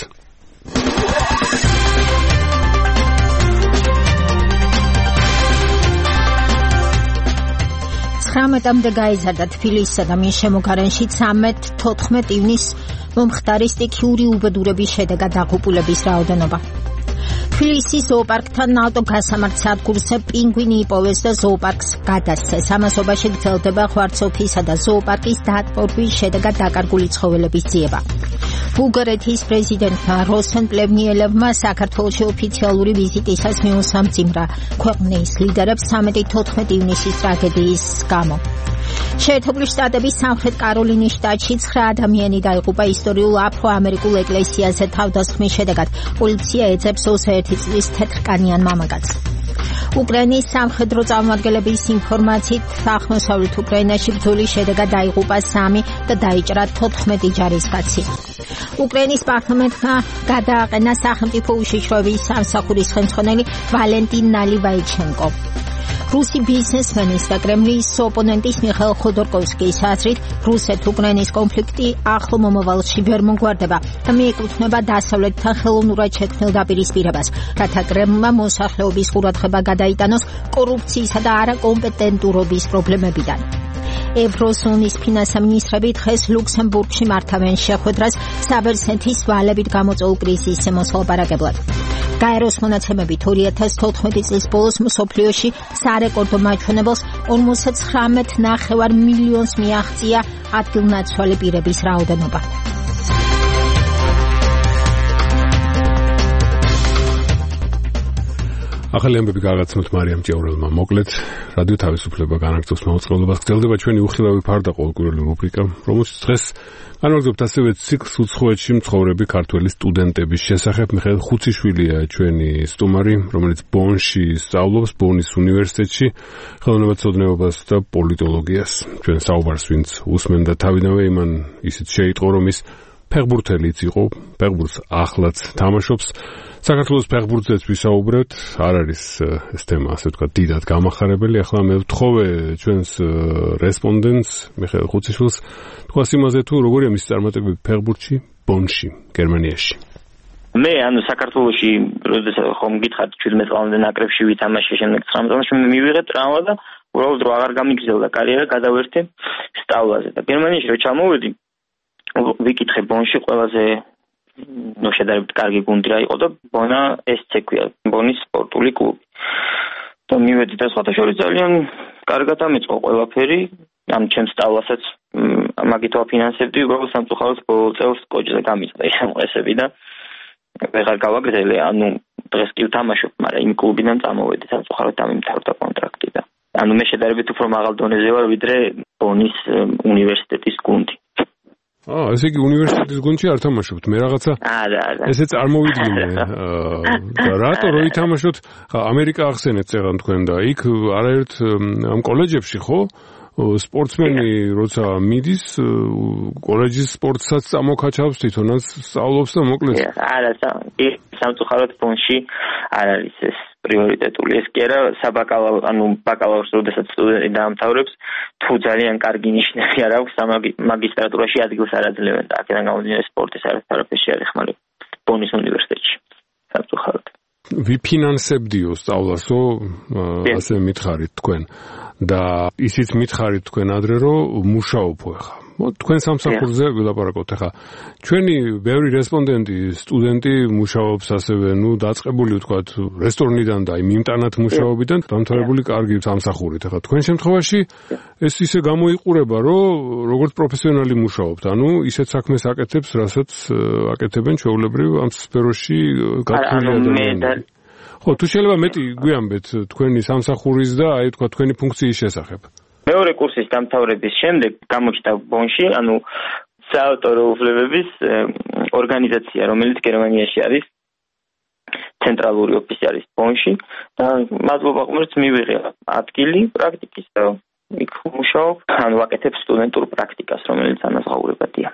19-მდე გაიზარდა თბილისსა და მის შემოგარენში 13-14 ივნისს მომხდარი სტიქიური უბედურების შედეგად დაღუპულების რაოდენობა. თბილისის ზოოპარკთან ნავტო გასამართ სადგურზე პინგვინი იპოვეს და ზოოპარკს გადასცეს. ამასობაში გრძელდება ღვარცოფისა და ზოოპარკის დატბორვის შედეგად დაკარგული ცხოველების ძიება. ბულგარეთის პრეზიდენტმა როსენ პლევნიელევმა საქართველოში ოფიციალური ვიზიტისას მიუსამძიმრა ქვეყნის ლიდერებს 13-14 ივნისის ტრაგედიის გამო. შეერთებული შტატების სამხრეთ კაროლინის შტატში 9 ადამიანი დაიღუპა ისტორიულ აფრო-ამერიკულ ეკლესიაზე თავდასხმის შედეგად. პოლიცია ეძებს 21 წლის თეთრკანიან მამაკაცს. უკრაინის სამხედრო წარმომადგენლების ინფორმაციით აღმოსავლეთ უკრაინაში ბრძოლის შედეგად დაიღუპა 3 და დაიჭრა 14 ჯარისკაცი. უკრაინის პარლამენტმა გადააყენა სახელმწიფო უშიშროების სამსახურის ხელმძღვანელი ვალენტინ ნალივაიჩენკო. რუსი ბიზნესმენის და კრემლის ოპონენტის მიხეილ ხოდორკოვსკის აზრით რუსეთ-უკრაინის კონფლიქტი ახლო მომავალში ვერ მოგვარდება და მიეკუთვნება დასავლეთთან ხელოვნურად შექმნილ დაპირისპირებას, რათა კრემლმა მოსახლეობის ყურადღება გადაიტანოს კორუფციისა და არაკომპეტენტურობის პრობლემებიდან. ევროზონის ფინანსამინისტრები დღეს ლუქსემბურგში მართავენ შეხვედრას საბერძნეთის ვალებით გამოწვეულ კრიზისზე მოსალაპარაკებლად. გაეროს მონაცემებით 2014 წლის ბოლოს მსოფლიოში სარეკორდო მაჩვენებელს 59,9 მილიონს მიაღწია ადგილნაცვალი პირების რაოდენობა. ახალი ამბები გაგაცნობთ მარიამ ჭიაურელმა. მოკლედ, რადიო თავისუფლება განაგრძობს მაუწყებლობას. გრძელდება ჩვენი უხილავი ფარდა ყოველკვირეული რუბრიკა, რომელშიც დღეს განვაგრძობთ ასევე ციკლს უცხოეთში მცხოვრები ქართველი სტუდენტების შესახებ. მიხეილ ხუციშვილია ჩვენი სტუმარი, რომელიც ბონში სწავლობს, ბონის უნივერსიტეტში, ხელოვნებათმცოდნეობას და პოლიტოლოგიას. ჩვენ საუბარს ვინც უსმენდა თავიდანვე, იმან ისიც შეიტყო, რომ ის ფეხბურთელიც იყო, ფეხბურთს ახლაც თამაშობს. საქართველოს ფეხბურთზეც ვისაუბრეთ, არ არის ეს თემა, ასე ვთქვათ, დიდად გამახარებელი. ახლა მე ვთხოვე ჩვენს რესპონდენტს, მიხეილ ხუციშვილს, თქვას იმაზე თუ როგორია მისი წარმატებები ფეხბურთში, ბონში, გერმანიაში. მე საქართველოში, როდესაც ხომ გითხარით 17 წლამდე ნაკრებში ვითამაშე, შემდეგ 19 წლამდე მივიღე ტრავმა და უბრალოდ რო აღარ გამიგრძელდა კარიერა, გადავერთე სწავლაზე და გერმანიაში რო ჩამოვედი, ვიკითხე ბონში ყველაზე შედარებით კარგი გუნდი რა იყო და ბონა SC ქვია, ბონის სპორტული კლუბი. და მივედი და სხვათა შორის ძალიან კარგად ამეწყო ყველაფერი, ამ ჩემს სწავლასაც მაგით ვაფინანსებდი, უბრალოდ სამწუხაროდ ბოლო წელს კოჭზე გამიწყდა ის ამყესები და ვეღარ გავაგრძელე, დღეს კი ვთამაშობ, მაგრამ იმ კლუბიდან წამოვედი, სამწუხაროდ დამიმთავრდა კონტრაქტი და მე შედარებით უფრო მაღალ დონეზე ვარ, ვიდრე ბონის უნივერსიტეტის გუნდი. ესე იგი უნივერსიტეტის გუნდში არ თამაშობთ, მე რაღაცა ესე წარმოვიდგინე. რატო რო ითამაშოთ? ამერიკა ახსენეთ წეღან თქვენ და იქ არაერთ ამ კოლეჯებში ხო? სპორტსმენი როცა მიდის, კოლეჯის სპორტსაც წამოქაჩავს, თვითონაც სწავლობს და მოკლედ. არა, სამწუხაროდ ბონში არ არის ეს პრიორიტეტული. ეს კი არა, ბაკალავრს როდესაც სტუდენტი დაამთავრებს, თუ ძალიან კარგი ნიშნები არ აქვს, მაგისტრატურაში ადგილს არ აძლევენ და აქედან გამომდინარე სპორტის არაფერში არ ეხმარება ბონის უნივერსიტეტში. სამწუხაროდ. ვიფინანსებდიო სწავლასო, ასე მითხარით თქვენ. და ისიც მითხარით თქვენ ადრე, რომ მუშაობო ახლა. თქვენ სამსახურზე ვილაპარაკოთ ახლა. ჩვენი ბევრი რესპონდენტი, სტუდენტი მუშაობს ასევე, დაწყებული ვთქვათ, რესტორნიდან და მიმტანად მუშაობიდან დამთავრებული კარგი სამსახურით. ახლა თქვენ შემთხვევაში ეს ისე გამოიყურება, რომ როგორც პროფესიონალი მუშაობთ, ისეთ საქმეს აკეთებს, რასაც აკეთებენ ჩვეულებრივ ამ სფეროში გათვლილი ადამიანები. ხო, თუ შეიძლება მეტი გვიამბეთ თქვენი სამსახურის და თქვა თქვენი ფუნქციის შესახებ. მეორე კურსის დამთავრების შემდეგ გამოჩნდა ბონში, საავტორო უფლებების ორგანიზაცია, რომელიც გერმანიაში არის, ცენტრალური ოფისი არის ბონში და მადლობა ღმერთს მივიღე ადგილი პრაქტიკის და იქ მუშაობ, ვაკეთებ სტუდენტურ პრაქტიკას, რომელიც ანაზღაურებადია.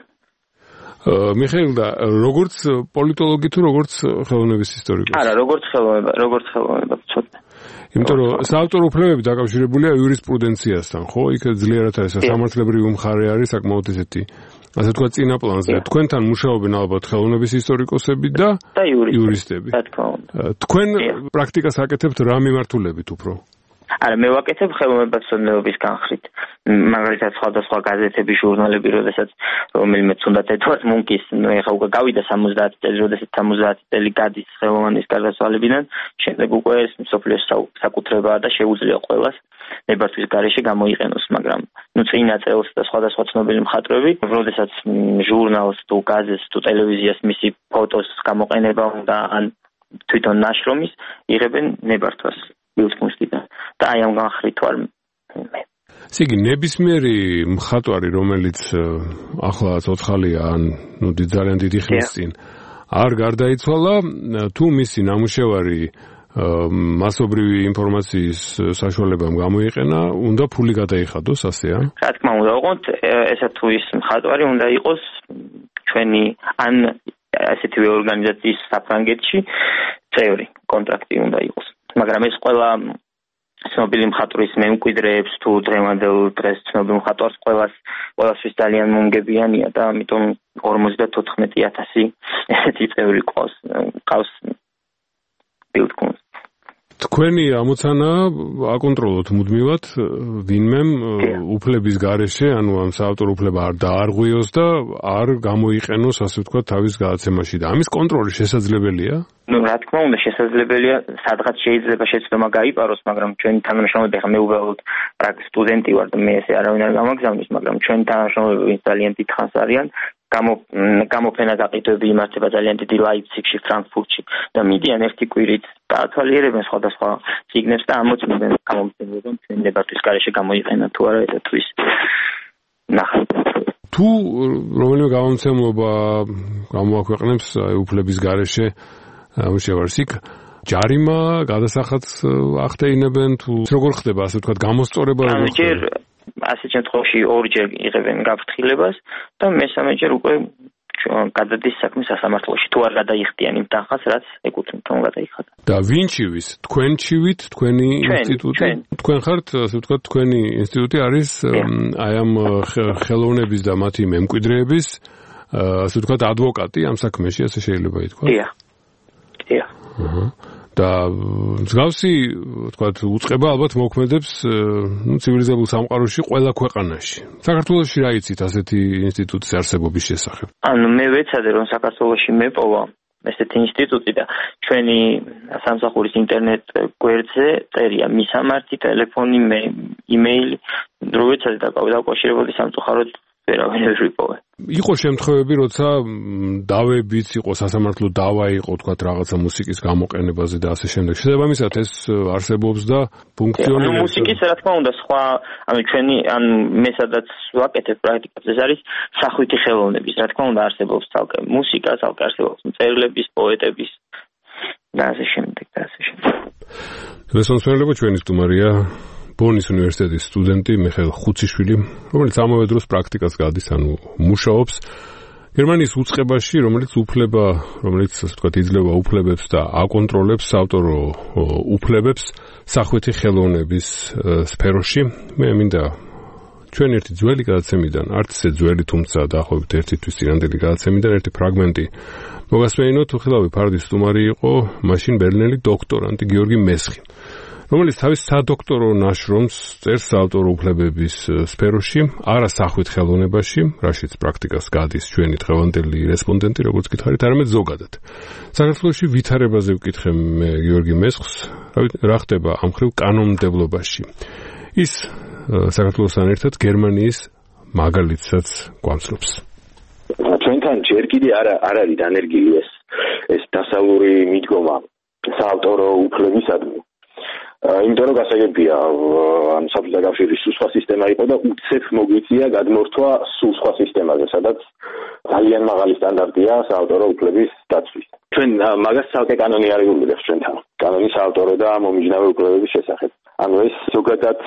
მიხეილ და როგორც პოლიტოლოგი თუ როგორც ხელოვნების ისტორიკოსი? არა, როგორც ხელოვნება ცოტა. იმიტომ რომ საავტორო უფლებები დაკავშირებულია იურისპრუდენციასთან, ხო? იქ ძლიერად არის სამართლებრივი მხარე არის საკმაოდ ესეთი, ასე ვთქვათ, წინა პლანზე. თქვენთან მუშაობენ ალბათ ხელოვნების ისტორიკოსები და იურისტები. თქვენ პრაქტიკას აკეთებთ რა მიმართულებით უფრო? არა, მე ვაკეთებ ხელოვნებაცოდნეობის განხრით. მაგალითად, სხვადასხვა გაზეთები, ჟურნალები, როდესაც რომელიმე თუნდაც ეთვას მუნკის, ეხლა უკვე გავიდა 70 წელი, როდესაც 70 წელი გადის ხელოვანის გარდაცვალებიდან, შემდეგ უკვე ეს მსოფლიოს საკუთრებაა და შეუძლია ყველას ნებართვის გარეშე გამოიყენოს, მაგრამ წინა წელს და სხვადასხვა ცნობილი მხატვრები, როდესაც ჟურნალს თუ გაზეთს თუ ტელევიზიას მისი ფოტოს გამოყენება უნდა ან თვითონ ნაშრომის იღებენ ნებართვას ბილდკუნსტიდან და აი ამ განხრით ვარ მე. სიგი ნებისმიერი მხატვარი, რომელიც ახლა ცოცხალია ან ძალიან დიდი ხნის წინ არ გარდაიცვალა, თუ მისი ნამუშევარი მასობრივი ინფორმაციის საშუალებამ გამოიყენა, უნდა ფული გადაიხადოს, ასეა? რა თქმა უნდა, ოღონდ ესა თუ ის მხატვარი უნდა იყოს ჩვენი ან ასეთივე ორგანიზაციის საფრანგეთში წევრი, კონტრაქტი უნდა იყოს. მაგრამ ეს ყველა ცნობილი მხატვრის მემკვიდრეებს თუ დღევანდელ დღეს ცნობილ მხატვარს ყველასთვის ძალიან მომგებიანია და ამიტომ 54,000 ესეთი წევრი ყავს ბილდკუნს. თქვენი ამოცანა აკონტროლოთ მუდმივად ვინმემ უფლების გარეშე, ამ საავტორო უფლება არ დაარღვიოს და არ გამოიყენოს, ასე ვთქვათ, თავის გადაცემაში და ამის კონტროლი შესაძლებელია? რა თქმა უნდა, შესაძლებელია, სადღაც შეიძლება შეცდომა გაიპაროს, მაგრამ ჩვენი თანამშრომლები, ხა მე უბრალოდ სტუდენტი ვარ და მე ესე არავინ არ გამაგზავნის, მაგრამ ჩვენი თანამშრომლები ძალიან დიდხანს არიან. გამოფენა გაყიდვები იმართება ძალიან დიდი ლაიფციგში, ფრანკფურტში და მიდიან ერთი კვირით დაათვალიერებენ სხვადასხვა სიგნებს და ამოწმებენ გამომცემლობამ ჩვენი ნებართვის გარეშე გამოიყენა თუ არა ესა თუ ის ნახავთ. თუ რომელიმე გამომცემლობა გამოაქვეყნებს უფლების გარეშე მუშევარს იქ ჯარიმა გადასახადს ახდენებენ თუ როგორ ხდება ასე ვთქვათ გამოსწორება როგორ ხდება? ასეთ შემთხვევაში ორჯერ იღებენ გაფრთხილებას და მესამეჯერ უკვე გადადის საქმე სასამართლოში თუ არ გადაიხდიან იმ თანხას, რაც ეკუთვნით რომ გადაიხადა. და ვინ ჩივით? თქვენ ჩივით, თქვენი ინსტიტუტი? თქვენ ხართ, ასე ვთქვათ, თქვენი ინსტიტუტი არის აი ამ ხელოვნების და მათი მემკვიდრეების ასე ვთქვათ ადვოკატი ამ საქმეში, ასე შეიძლება ითქვა? დიახ. და მსგავსი, ვთქვათ, უწყება ალბათ მოქმედებს ცივილიზებულ სამყაროში ყველა ქვეყანაში. საქართველოში რა იცით ასეთი ინსტიტუტის არსებობის შესახებ? მე ვეცადე რომ საქართველოში მეპოვა ესეთი ინსტიტუტი და ჩვენი სამსახურის ინტერნეტ გვერდზე წერია მისამართი, ტელეფონი, იმეილი, რო ვეცადე დაკავშირებოდი სამწუხაროდ ვერავინ ვერ ვიპოვე. იყო შემთხვევები, როცა დავებიც იყო, სასამართლო დავა იყო, თქვათ, რაღაცა მუსიკის გამოყენებაზე და ასე შემდეგ. შესაბამისად ეს არსებობს და ფუნქციონირებს. მუსიკის, რა თქმა უნდა, სხვა, ჩვენი, მე სადაც ვაკეთებ პრაქტიკას, ეს არის სახვითი ხელოვნების, რა თქმა უნდა, არსებობს ცალკე მუსიკა, ცალკე არსებობს მწერლების, პოეტების და ასე შემდეგ. მესამე ჩვენი სტუმარია ბონის უნივერსიტეტის სტუდენტი მიხეილ ხუციშვილი, რომელიც ამავე დროს პრაქტიკას გადის, მუშაობს გერმანიის უწყებაში, რომელიც ასე ვთქვათ, იძლევა უფლებებს და აკონტროლებს ავტორო უფლებებს სახვითი ხელოვნების სფეროში. მე მინდა ჩვენ ერთი ძველი გადაცემიდან, არც ისე ძველი, თუმცა დაახლოებით ერთი თვის წინანდელი გადაცემიდან ერთი ფრაგმენტი მოგასმენინოთ. უხილავი ფარდის სტუმარი იყო მაშინ ბერლინელი დოქტორანტი გიორგი მესხი. რომელიც თავის სადოქტორო ნაშრომს წერს საავტორო უფლებების სფეროში, არა სახვით ხელოვნებაში, რაშიც პრაქტიკას გადის ჩვენი დღევანდელი რესპონდენტი, როგორც გითხარით, არამედ ზოგადად. საქართველოში ვითარებაზე ვკითხე მე გიორგი მესხს, რა ხდება ამ ხრივ კანონმდებლობაში. ის საქართველოსთან ერთად გერმანიის მაგალითსაც გვამცნობს. ჩვენთან ჯერ კიდე არ არის დანერგილი ეს დასავლური მიდგომა საავტორო უფლებისადმი. იმიტომ რომ გასაგებია, ან საბჭოთა კავშირის სხვა სისტემა იყო და უცებ მოგვიწია გადმორთვა სულ სხვა სისტემაზე, სადაც ძალიან მაღალი სტანდარტია საავტორო უფლების დაცვის. ჩვენ მაგას ცალკე კანონი არ იგულებს ჩვენთან. კანონი საავტორო და მომიჯნავე უფლებების შესახებ. ანუ ეს ზოგადად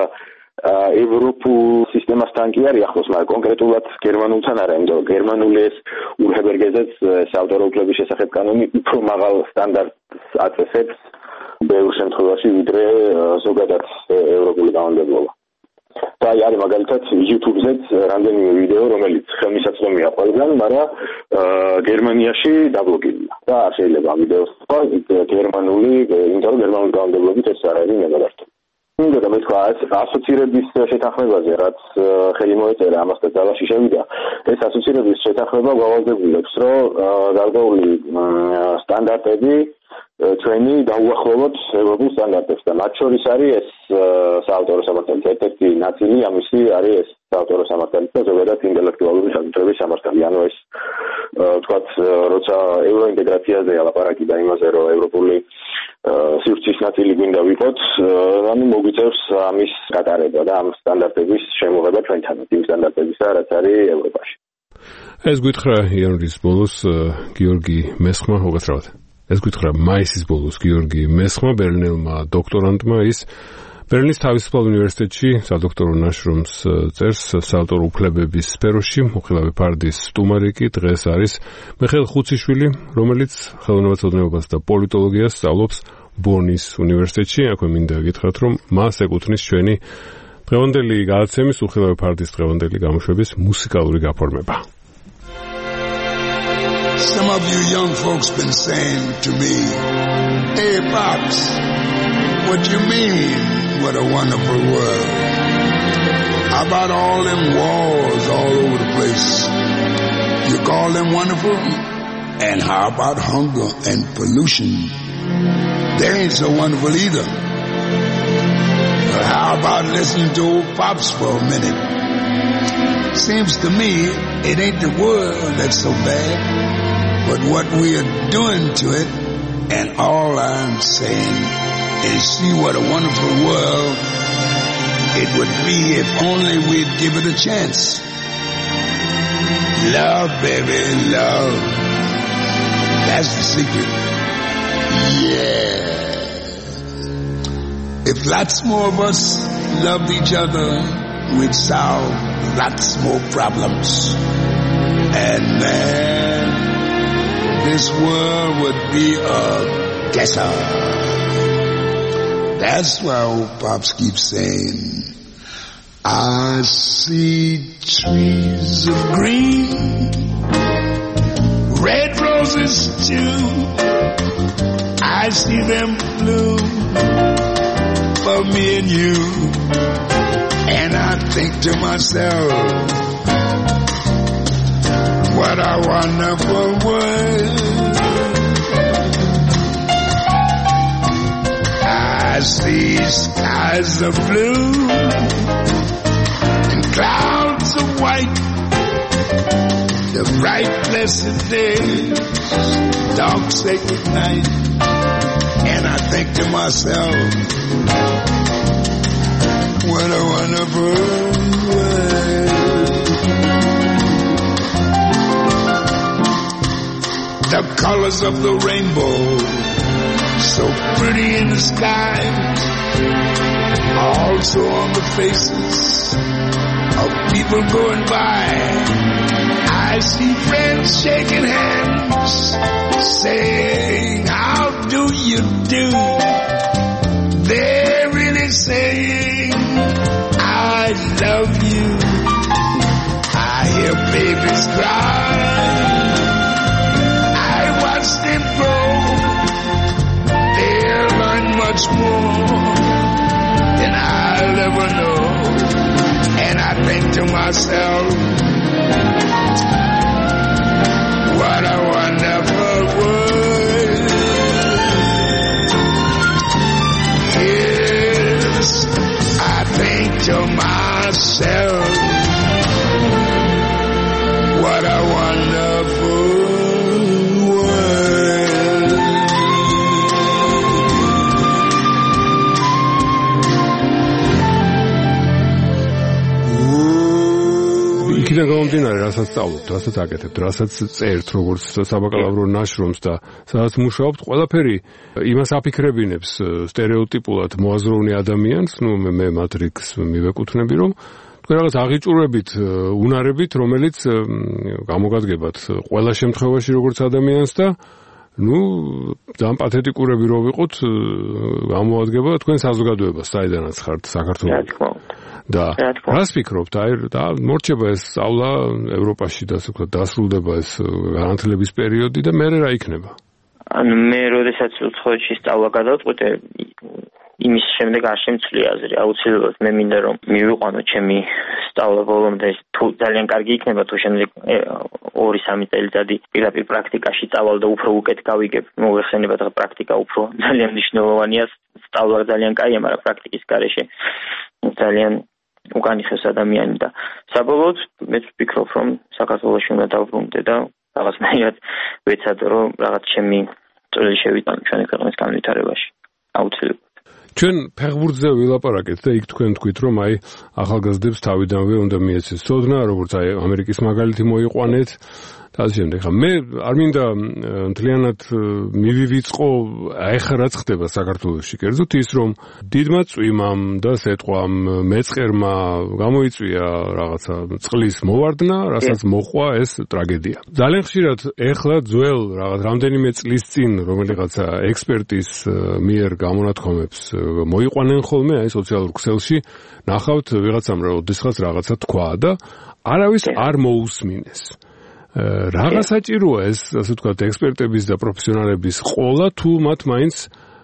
ევროპულ სისტემასთან კი არის ახლოს, მაგრამ კონკრეტულად გერმანულთან არა, იმიტომ რომ გერმანული ეს ურჰებერგეზეც საავტორო უფლების შესახებ კანონი უფრო მაღალ სტანდარტს აწესებს ბევრ შემთხვევაში, ვიდრე ზოგადად ევროპული კანონმდებლობა. და არის მაგალითად YouTube-ზეც რამდენიმე ვიდეო, რომელიც ხელმისაწვდომია ყველგან, მაგრამ გერმანიაში დაბლოკირდა. და არ შეიძლება ამ ვიდეოს გერმანული, იმიტომ რომ გერმანული კანონმდებლობით ეს არ არის მეგაბართო. მინდოდა მეთქვა ასოცირების შეთანხმებაზე, რაც ხელი მოეწერა ამასთან ძალაში შევიდა. ეს ასოცირების შეთანხმება გვავალდებულებს, რომ გარკვეული სტანდარტები ჩვენი დაუახლოვოთ ევროპულ სტანდარტებს და მათ შორის არის ეს საავტორო სამართლის ერთ-ერთი ნაწილი, ამისი არის ეს საავტორო სამართალი და ზოგადად ინტელექტუალური საკუთრების სამართალი. ანუ ეს თქვათ, როცა ევროინტეგრაციაზე ლაპარაკი და იმაზე, რომ ევროპული სივრცის ნაწილი გვინდა ვიყოთ, ანუ მოგვიწევს ამის გატარება და ამ სტანდარტების შემოღება ჩვენთან, იმ სტანდარტებისა, რაც არის ევროპაში. ეს გითხრა იანვრის ბოლოს გიორგი მესხმა, უკაცრავად. ეს გითხრა მაისის ბოლოს გიორგი მესხმა, ბერლინელმა დოქტორანტმა, ის ბერლინის თავისუფალ უნივერსიტეტში სადოქტორო ნაშრომს წერს საავტორო უფლებების სფეროში. მოხილავე ფარდის სტუმარი კი დღეს არის მიხეილ ხუციშვილი, რომელიც ხელოვნებაცოდნეობას და პოლიტოლოგიას სწავლობს ბონის უნივერსიტეტში. აქვე მინდა გითხრათ, რომ მას ეკუთვნის ჩვენი დღევანდელი გადაცემის უხილავე ფარდის დღევანდელი გამოშვების მუსიკალური გაფორმება. Some of you young folks been saying to me, "Hey, Pops, what you mean? What a wonderful world. How about all them wars all over the place? You call them wonderful? And how about hunger and pollution? They ain't so wonderful either. But how about listening to old Pops for a minute? Seems to me it ain't the world that's so bad, but what we are doing to it. And all I'm saying is see what a wonderful world it would be if only we'd give it a chance. Love, baby, love. That's the secret. Yeah. If lots more of us loved each other, we'd solve lots more problems. And man, this world would be a guesser. That's why old Pops keeps saying, I see trees of green, red roses too. I see them bloom for me and you. And I think to myself, what a wonderful world. I see skies of blue and clouds of white, the bright blessed days, dark sacred night. And I think to myself, what a wonderful world. The colors of the rainbow, so pretty in the sky, also on the faces of people going by. I see friends shaking hands, saying, how do you do? They're really saying, I love you. I hear babies cry, I watch them grow. They'll learn much more never know. And I think to myself, what a wonderful world. Yes, I think to myself, what a wonderful world. იქიდან გამომდინარე, რასაც სწავლობთ, რასაც აკეთებთ, რასაც წერთ, როგორც საბაკალავრო ნაშრომს და სადაც მუშაობთ, ყველაფერი იმას აფიქრებინებს სტერეოტიპულად მოაზროვნე ადამიანს, მე მატრიქს მივეკუთვნები, რომ თქვენ რაღაც აღიჭურებით, უნარებით, რომელიც გამოგადგებათ ყველა შემთხვევაში როგორც ადამიანს და ძალიან პათეტიკურები რო ვიყოთ, გამოადგება თქვენ საზოგადოებას, საიდანაც ხართ საქართველოში. და რას ფიქრობთ, და მორჩება ეს სწავლა ევროპაში და ასე ვთქვათ, დასრულდება ეს განათლების პერიოდი და მერე რა იქნება? ანუ მე როდესაც უცხოეთში სწავლა გადავწყვიტე, იმის შემდეგ არ შემცვლია აზრი, აუცილებლად მე მინდა რომ მივიყვანო ჩემი სწავლა ბოლომდე, თუ ძალიან კარგი იქნება, თუ შემდეგ 2-3 წელიწადი პირდაპირ პრაქტიკაში წავალ და უფრო უკეთ გავიგებ, მოიხსენებათ რა პრაქტიკა უფრო ძალიან მნიშვნელოვანია, სწავლა ძალიან კაია, მაგრამ პრაქტიკის გარეშე ძალიან უკანიხეს ადამიანი და საბოლოოდ მე ვფიქრობ რომ საქართველოში უნდა დავბრუნდე და რაღაცნაირად ვეცადო რომ რაღაც ჩემი წვლილი შევიტანო ჩვენი ქვეყნის განვითარებაში აუცილებლად. ჩვენ ფეხბურთზე ვილაპარაკეთ და იქ თქვენ თქვით რომ აი ახალგაზრდებს თავიდანვე უნდა მიეცეს ცოდნა, როგორც აი ამერიკის მაგალითი მოიყვანეთ და ასე შემდეგ. მე არ მინდა მთლიანად მივივიწყო ახლა რაც ხდება საქართველოში, კერძოდ ის რომ დიდმა წვიმამ და სეტყვამ მეწყერმა გამოიწვია რაღაცა წყლის მოვარდნა, რასაც მოყვა ეს ტრაგედია. ძალიან ხშირად ახლა ძველ რაღაც რამდენიმე წლის წინ რომელიღაცა ექსპერტის მიერ გამონათქვამებს მოიყვანენ ხოლმე აი სოციალურ ქსელში, ნახავთ ვიღაცამ როდესაც რაღაცა თქვა და არავის არ მოусმინეს. Რაღა საჭიროა ეს, ასე ვთქვათ, ექსპერტების და პროფესიონალების ყოლა, თუ მათ მაინც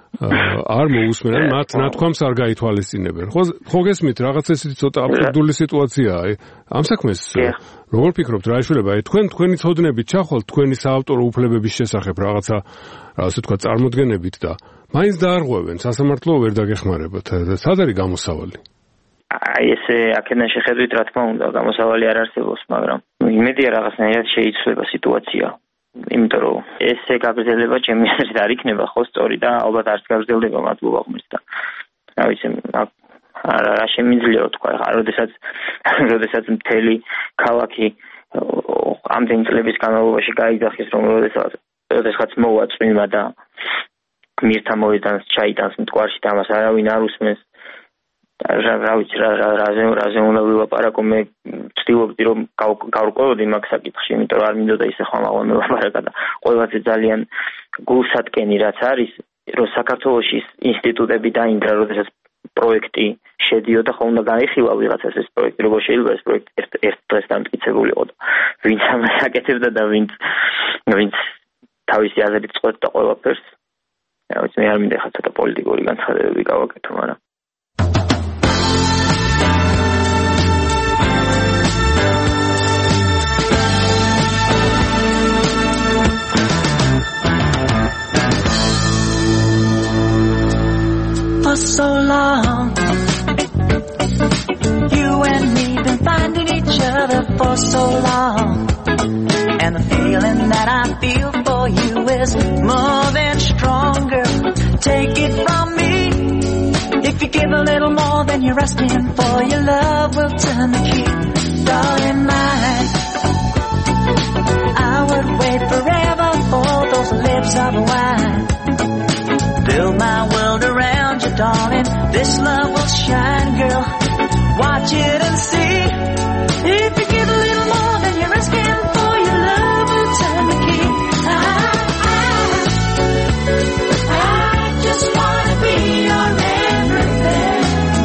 არ მოусმენენ, მათ ნათქვამს არ გაითვალისწინებენ. ხო გესმით, რაღაც ესეთი ცოტა აბსურდული სიტუაციაა. ამ საქმეს როგორ ფიქრობთ, რა ეშველება? თქვენი ცოდნებით ჩახვალთ თქვენი საავტორო უფლებების შესახებ რაღაცა, ასე ვთქვათ, წარმოდგენებით და მაინც დაარღვევენ, სასამართლო ვერ დაგეხმარებათ. სად არის გამოსავალი? აი ესე აქედან შეხედვით რა თქმა უნდა გამოსავალი არ არსებობს, მაგრამ იმედია რაღაცნაირად შეიცვლება სიტუაცია. იმიტომ რომ ესე გაგრძელება ჩემი აზრით არ იქნება ხო სწორი და ალბათ არც გაგრძელდება მადლობა ღმერთს და რა ვიცი რა შემიძლია თქვა ხა როდესაც მთელი ქალაქი ამდენ წლების განმავლობაში გაიძახის რომ როდესაც მოვა წვიმა და მირთა მოედანს ჩაიტანს მტკვარში და მას არავინ არ უსმენს რა ვიცი რაზე უნდა ვილაპარაკო მე ვცდილობდი რომ გავრკვევოდი მაგ საკითხში იმიტომ რომ არ მინდოდა ისე ხომალო მელაპარაკა და ყველაზე ძალიან გულსატკენი რაც არის რომ საქართველოში ინსტიტუტები დაინგრა როდესაც პროექტი შედიოდა ხო უნდა გაიხილა ვიღაცას ეს პროექტი როგორ შეიძლება ეს პროექტი ერთ დღეს დამტკიცებულიყო და ვინც ამას აკეთებდა და ვინც თავისი აზრით წყვეტდა ყველაფერს რა ვიცი მე არ მინდა ხა ცოტა პოლიტიკური განცხადებები გავაკეთო მაგრამ For so long, you and me been finding each other for so long, and the feeling that I feel for you is more than stronger. Take it from me, if you give a little more than you're asking for, your love will turn the key, darling mine. I would wait forever for those lips of wine. Build my world around you, darling. This love will shine, girl. Watch it and see. If you give a little more than you're asking for, your love will turn the key. I just wanna be your everything.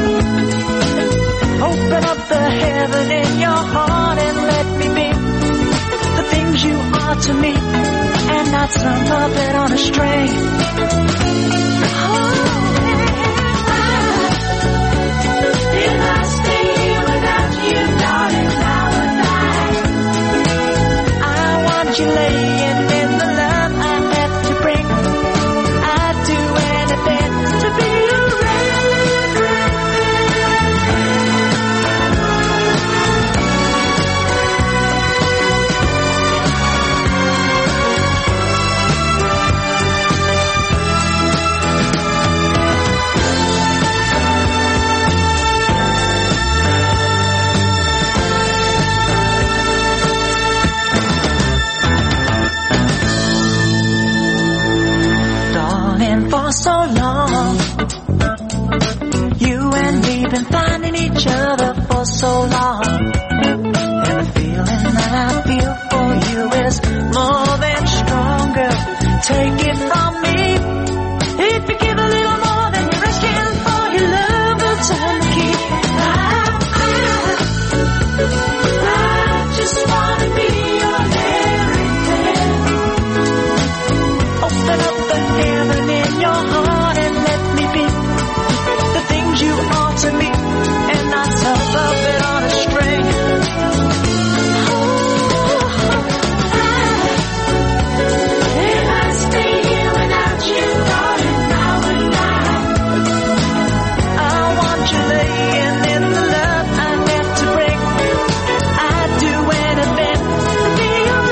Open up the heaven in your heart and let me be the things you are to me, and not some puppet on a string. If you laying in the love I have to bring. I'd do anything to be for so long. You and me been finding each other for so long. And the feeling that I feel for you is more than stronger. Take it from me. If you give a little more than you're asking for, your love will turn the key. I just wanna be your everything. Open up the heaven in your heart and let me be the things you are to me, and not some puppet on a string. If I stay here without you, darling, I would die. I want you laying in the love I have to bring. I'd do anything to be your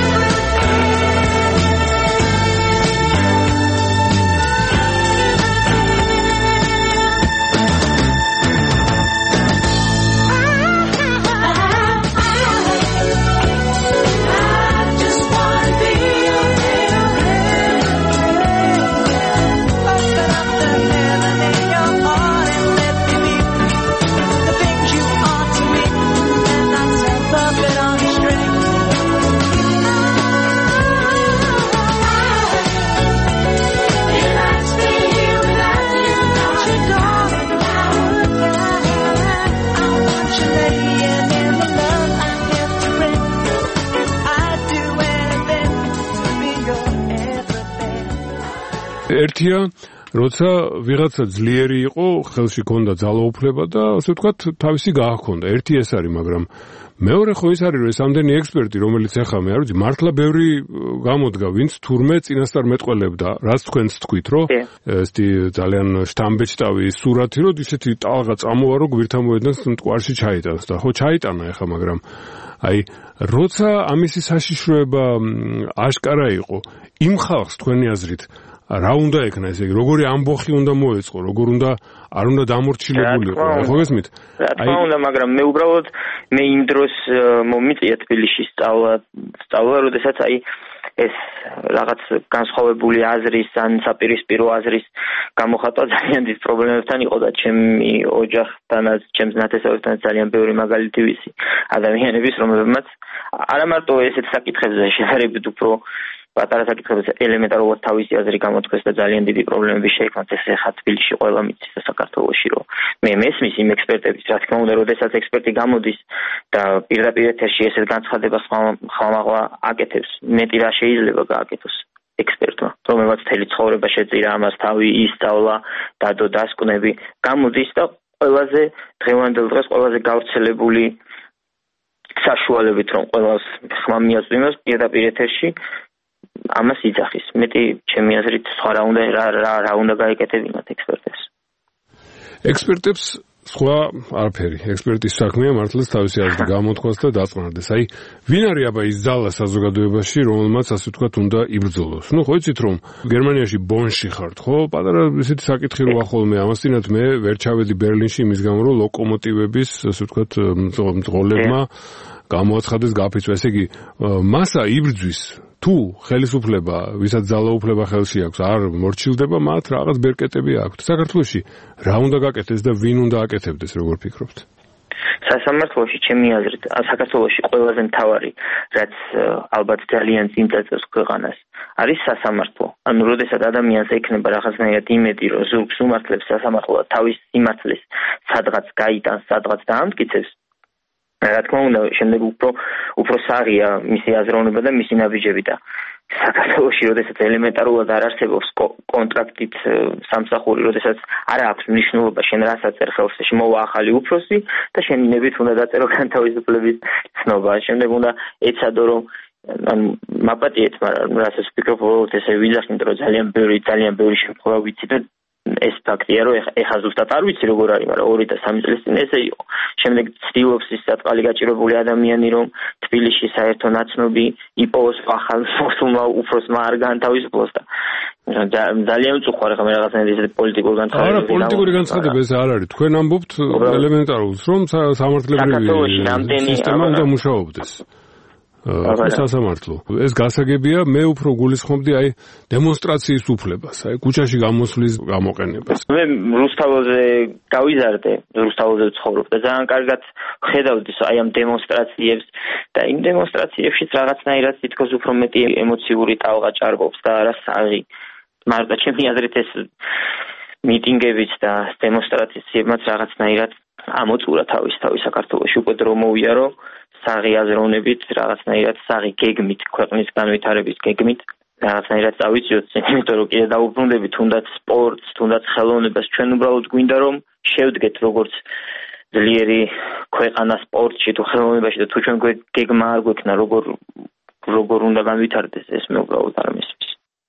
ერთია, როცა ვიღაცა ძლიერი იყო, ხელში ჰქონდა ძალაუფლება და ასე ვთქვათ, თავისი გააჰქონდა. ერთი ეს არის, მაგრამ მეორე ხო ის არის, რომ ეს ამდენი ექსპერტი, რომელიც ახლა მე არ ვიცი, მართლა ბევრი გამოდგა, ვინც თურმე წინასწარ მეტყველებდა, რაც თქვენც თქვით, რომ ესეთი ძალიან შთამბეჭდავი სურათი, რომ ისეთი ტალღა წამოვა, რომ გვირთა მოედნას მტკვარში ჩაიტანს და ხო ჩაიტანა ახლა, მაგრამ აი როცა ამისი საშიშროება აშკარა იყო, იმ ხალხს თქვენი აზრით რა უნდა ეკნა ესე იგი, როგორი ამბოხი უნდა მოეწყო, როგორ უნდა არ უნდა დამორჩილებულიყო, ხო გესმით? რა თქმა უნდა, მაგრამ მე უბრალოდ მე იმ დროს მომიწია თბილისში სწავლა, როდესაც აი ეს რაღაც განსხვავებული აზრის ან საპირისპირო აზრის გამოხატვა ძალიან დიდ პრობლემებთან იყო და ჩემი ოჯახთანაც, ჩემს ნათესავებთანაც ძალიან ბევრი მაგალითი ვიცი ადამიანების, რომლებმაც არა მარტო ესეთ საკითხებზე შედარებით უფრო პატარა საკითხებზე ელემენტარულად თავისი აზრი გამოთქვეს და ძალიან დიდი პრობლემები შეექმნათ. ეს ახლა თბილისში ყველა მიცის და საქართველოში, რომ მე მესმის იმ ექსპერტების, რა თქმა უნდა, როდესაც ექსპერტი გამოდის და პირდაპირ ეთერში ესეთ განცხადებას ხმამაღლა აკეთებს, მეტი რა შეიძლება გააკეთოს ექსპერტმა, რომელმაც მთელი ცხოვრება შეწირა ამას, თავი ისწავლა, დადო დასკვნები, გამოდის და ყველაზე დღევანდელ დღეს ყველაზე გავრცელებული საშუალებით, რომ ყველას ხმა მიაწვიმოს პირდაპირ ეთერში ამას იძახის. მეტი ჩემი აზრით სხვა რა უნდა გაეკეთებინათ ექსპერტებს. ექსპერტებს სხვა არაფერი. ექსპერტის საქმეა მართლაც თავისი აზრი გამოთქვას და დაწყნარდეს. აი, ვინ არის აბა ის ძალა საზოგადოებაში, რომელმაც ასე ვთქვათ უნდა იბრძოლოს? ნუ ხო იცით რომ გერმანიაში ბონში ხართ, ხო? პატარა ესეთი საკითხი რო ახოლმე ამასთანავ მე ვერ ჩავედი ბერლინში იმის გამო რომ ლოკომოტივების ასე ვთქვათ მძღოლებმა გამოაცხადეს გაფიცვა. ესე იგი, მასა იბრძვის თუ ხელისუფლება, ვისაც ძალაუფლება ხელში აქვს, არ მორჩილდება, მათ რაღაც ბერკეტები აქვთ. საქართველოში რა უნდა გაკეთდეს და ვინ უნდა აკეთებდეს, როგორ ფიქრობთ? სასამართლოში ჩემი აზრით, საქართველოში ყველაზე მთავარი, რაც ალბათ ძალიან წინ წაწევს ქვეყანას, არის სასამართლო. ანუ როდესაც ადამიანს ექნება რაღაცნაირად იმედი, რომ ზურგს უმართლებს სასამართლო და თავის სიმართლეს სადღაც გაიტანს, სადღაც დაამტკიცებს, რა თქმა უნდა, შემდეგ უფრო საღია მისი აზროვნება და მისი ნაბიჯები და საქართველოში, როდესაც ელემენტარულად არ არსებობს კონტრაქტით სამსახური, როდესაც არ აქვს მნიშვნელობა შენ რას აწერ ხელს, მოვა ახალი უფროსი და შენ ინებით უნდა დაწერო განთავისუფლების ცნობა. შემდეგ უნდა ეცადო, რომ ან მაპატიეთ, მაგრამ რასაც ვფიქრობ, ესე ვიძახით, რომ ძალიან ბევრი შემთხვევა ვიცი და ეს ფაქტია, რომ ეხა ზუსტად არ ვიცი როგორ არის, მაგრამ 2 და 3 წლის წინ ესე იყო. შემდეგ ცდილობს ის საწყალი გაჭირებული ადამიანი, რომ თბილისში საერთო ნაცნობი იპოვოს ახალ მოსულმა უფროსმა არ განთავისუფლოს და ძალიან უწუხარ ხომ რაღაცნაირად ეს პოლიტიკური განცხადებები. არა, პოლიტიკური განცხადებები ეს არ არის. თქვენ ამბობთ ელემენტარულს, რომ სამართლებრივი სისტემა უნდა მუშაობდეს. სასამართლო. ეს გასაგებია, მე უფრო გულისხმობდი აი დემონსტრაციის უფლებას, აი ქუჩაში გამოსვლის გამოყენებას. მე რუსთაველზე გავიზარდე, რუსთაველზე ვცხოვრობ და ძალიან კარგად ხედავდი აი ამ დემონსტრაციებს და იმ დემონსტრაციებშიც რაღაცნაირად თითქოს უფრო მეტი ემოციური ტალღა ჭარბობს და არა საღი. მაგრამ ჩემი აზრით ეს მიტინგებიც და დემონსტრაციებმაც რაღაცნაირად ამოწურა თავის საქართველოში უკვე დრო მოვია, რომ საღი აზროვნებით, რაღაცნაირად საღი გეგმით, ქვეყნის განვითარების გეგმით, რაღაცნაირად წავიწიოთ, იმიტომ რომ კიდე დაუბრუნდებით თუნდაც სპორტს, თუნდაც ხელოვნებას, ჩვენ უბრალოდ გვინდა რომ შევდგეთ როგორც ძლიერი ქვეყანა სპორტში თუ ხელოვნებაში და თუ ჩვენ გეგმა არ გვექნა როგორ უნდა განვითარდეს ეს მე უბრალოდ არ მესმის.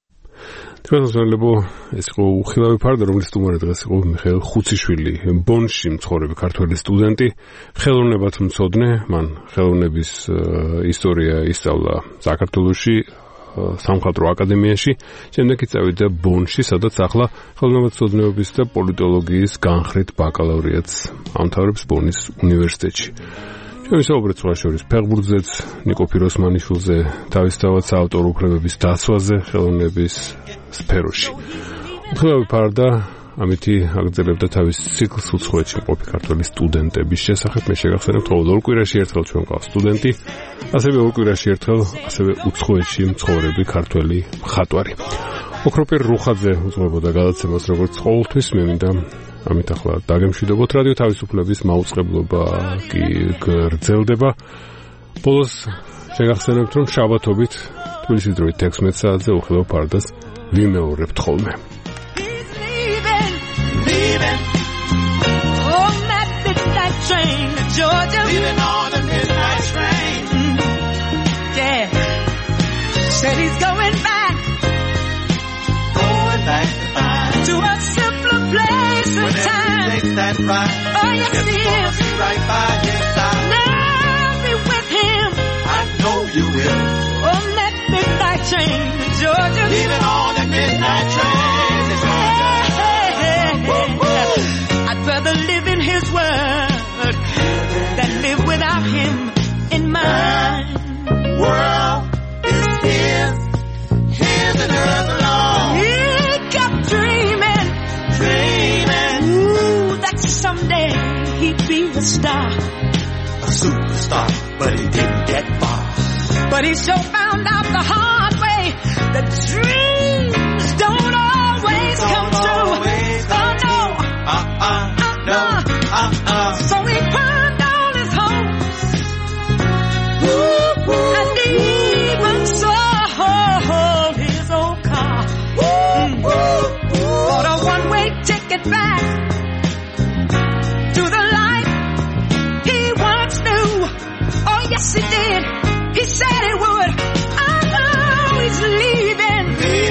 თვალსაზრისო ეს იყო უხილავი ფარდა, რომელიც თუმარე დღეს იყო მიხეილ ხუციშვილი, ბონში მცხოვრები ქართველი სტუდენტი, ხელოვნებად მცოდნე, მან ხელოვნების ისტორია ისწავლა საქართველოში, სამხატვრო აკადემიაში, შემდეგ კი წავიდა ბონში, სადაც ახლა ხელოვნებათმცოდნეობის და პოლიტოლოგიის განხრით ბაკალავრიატს ამთავრებს ბონის უნივერსიტეტში. ვისაუბრეთ სხვა შორის ფეხბურთზეც, ნიკო ფიროსმანიშვილზე, თავისთავად საავტორო უფლებების დაცვაზე ხელოვნების სფეროში. უხილავი ფარდა ამითი აგრძელებდა თავის ციკლს უცხოეთში მყოფი ქართველი სტუდენტების შესახებ. მე შეგახსენებთ, რომ 2 კვირაში ერთხელ ჩვენ გვყავს სტუდენტი, ასევე 2 კვირაში ერთხელ ასევე უცხოეთში მცხოვრები ქართველი მხატვარი. ოქროპირ რუხაძე უძღვებოდა გადაცემას როგორც ყოველთვის. მე მინდა ამით ახლა დაგემშვიდობოთ. რადიო თავისუფლების მაუწყებლობა კი გრძელდება. ბოლოს შეგახსენებთ, რომ შაბათობით თბილისის დროით 16 საათზე უხილავ ფარდას ვიმეორებთ ხოლმე. Said he's going back to a simpler place and time. That right. Oh yes, he is. Right by his side. Now be with him. I know you will. On that midnight train to Georgia. Leaving on that midnight train to Georgia. I'd rather live in his word than live without him in mine. World is his and hers alone. He kept dreaming. Ooh, that someday he'd be a star. A superstar, but he didn't get far. But he sure found out the hard way that dreams don't always come true. So he burned all his hopes. And even sold his old car. Bought a one-way ticket back to the life he once knew. Oh yes he did. He said he would. I know he's leaving.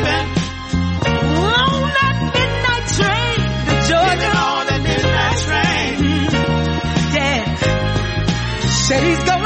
On that midnight train to Georgia. On that midnight train. Yeah. Said he's going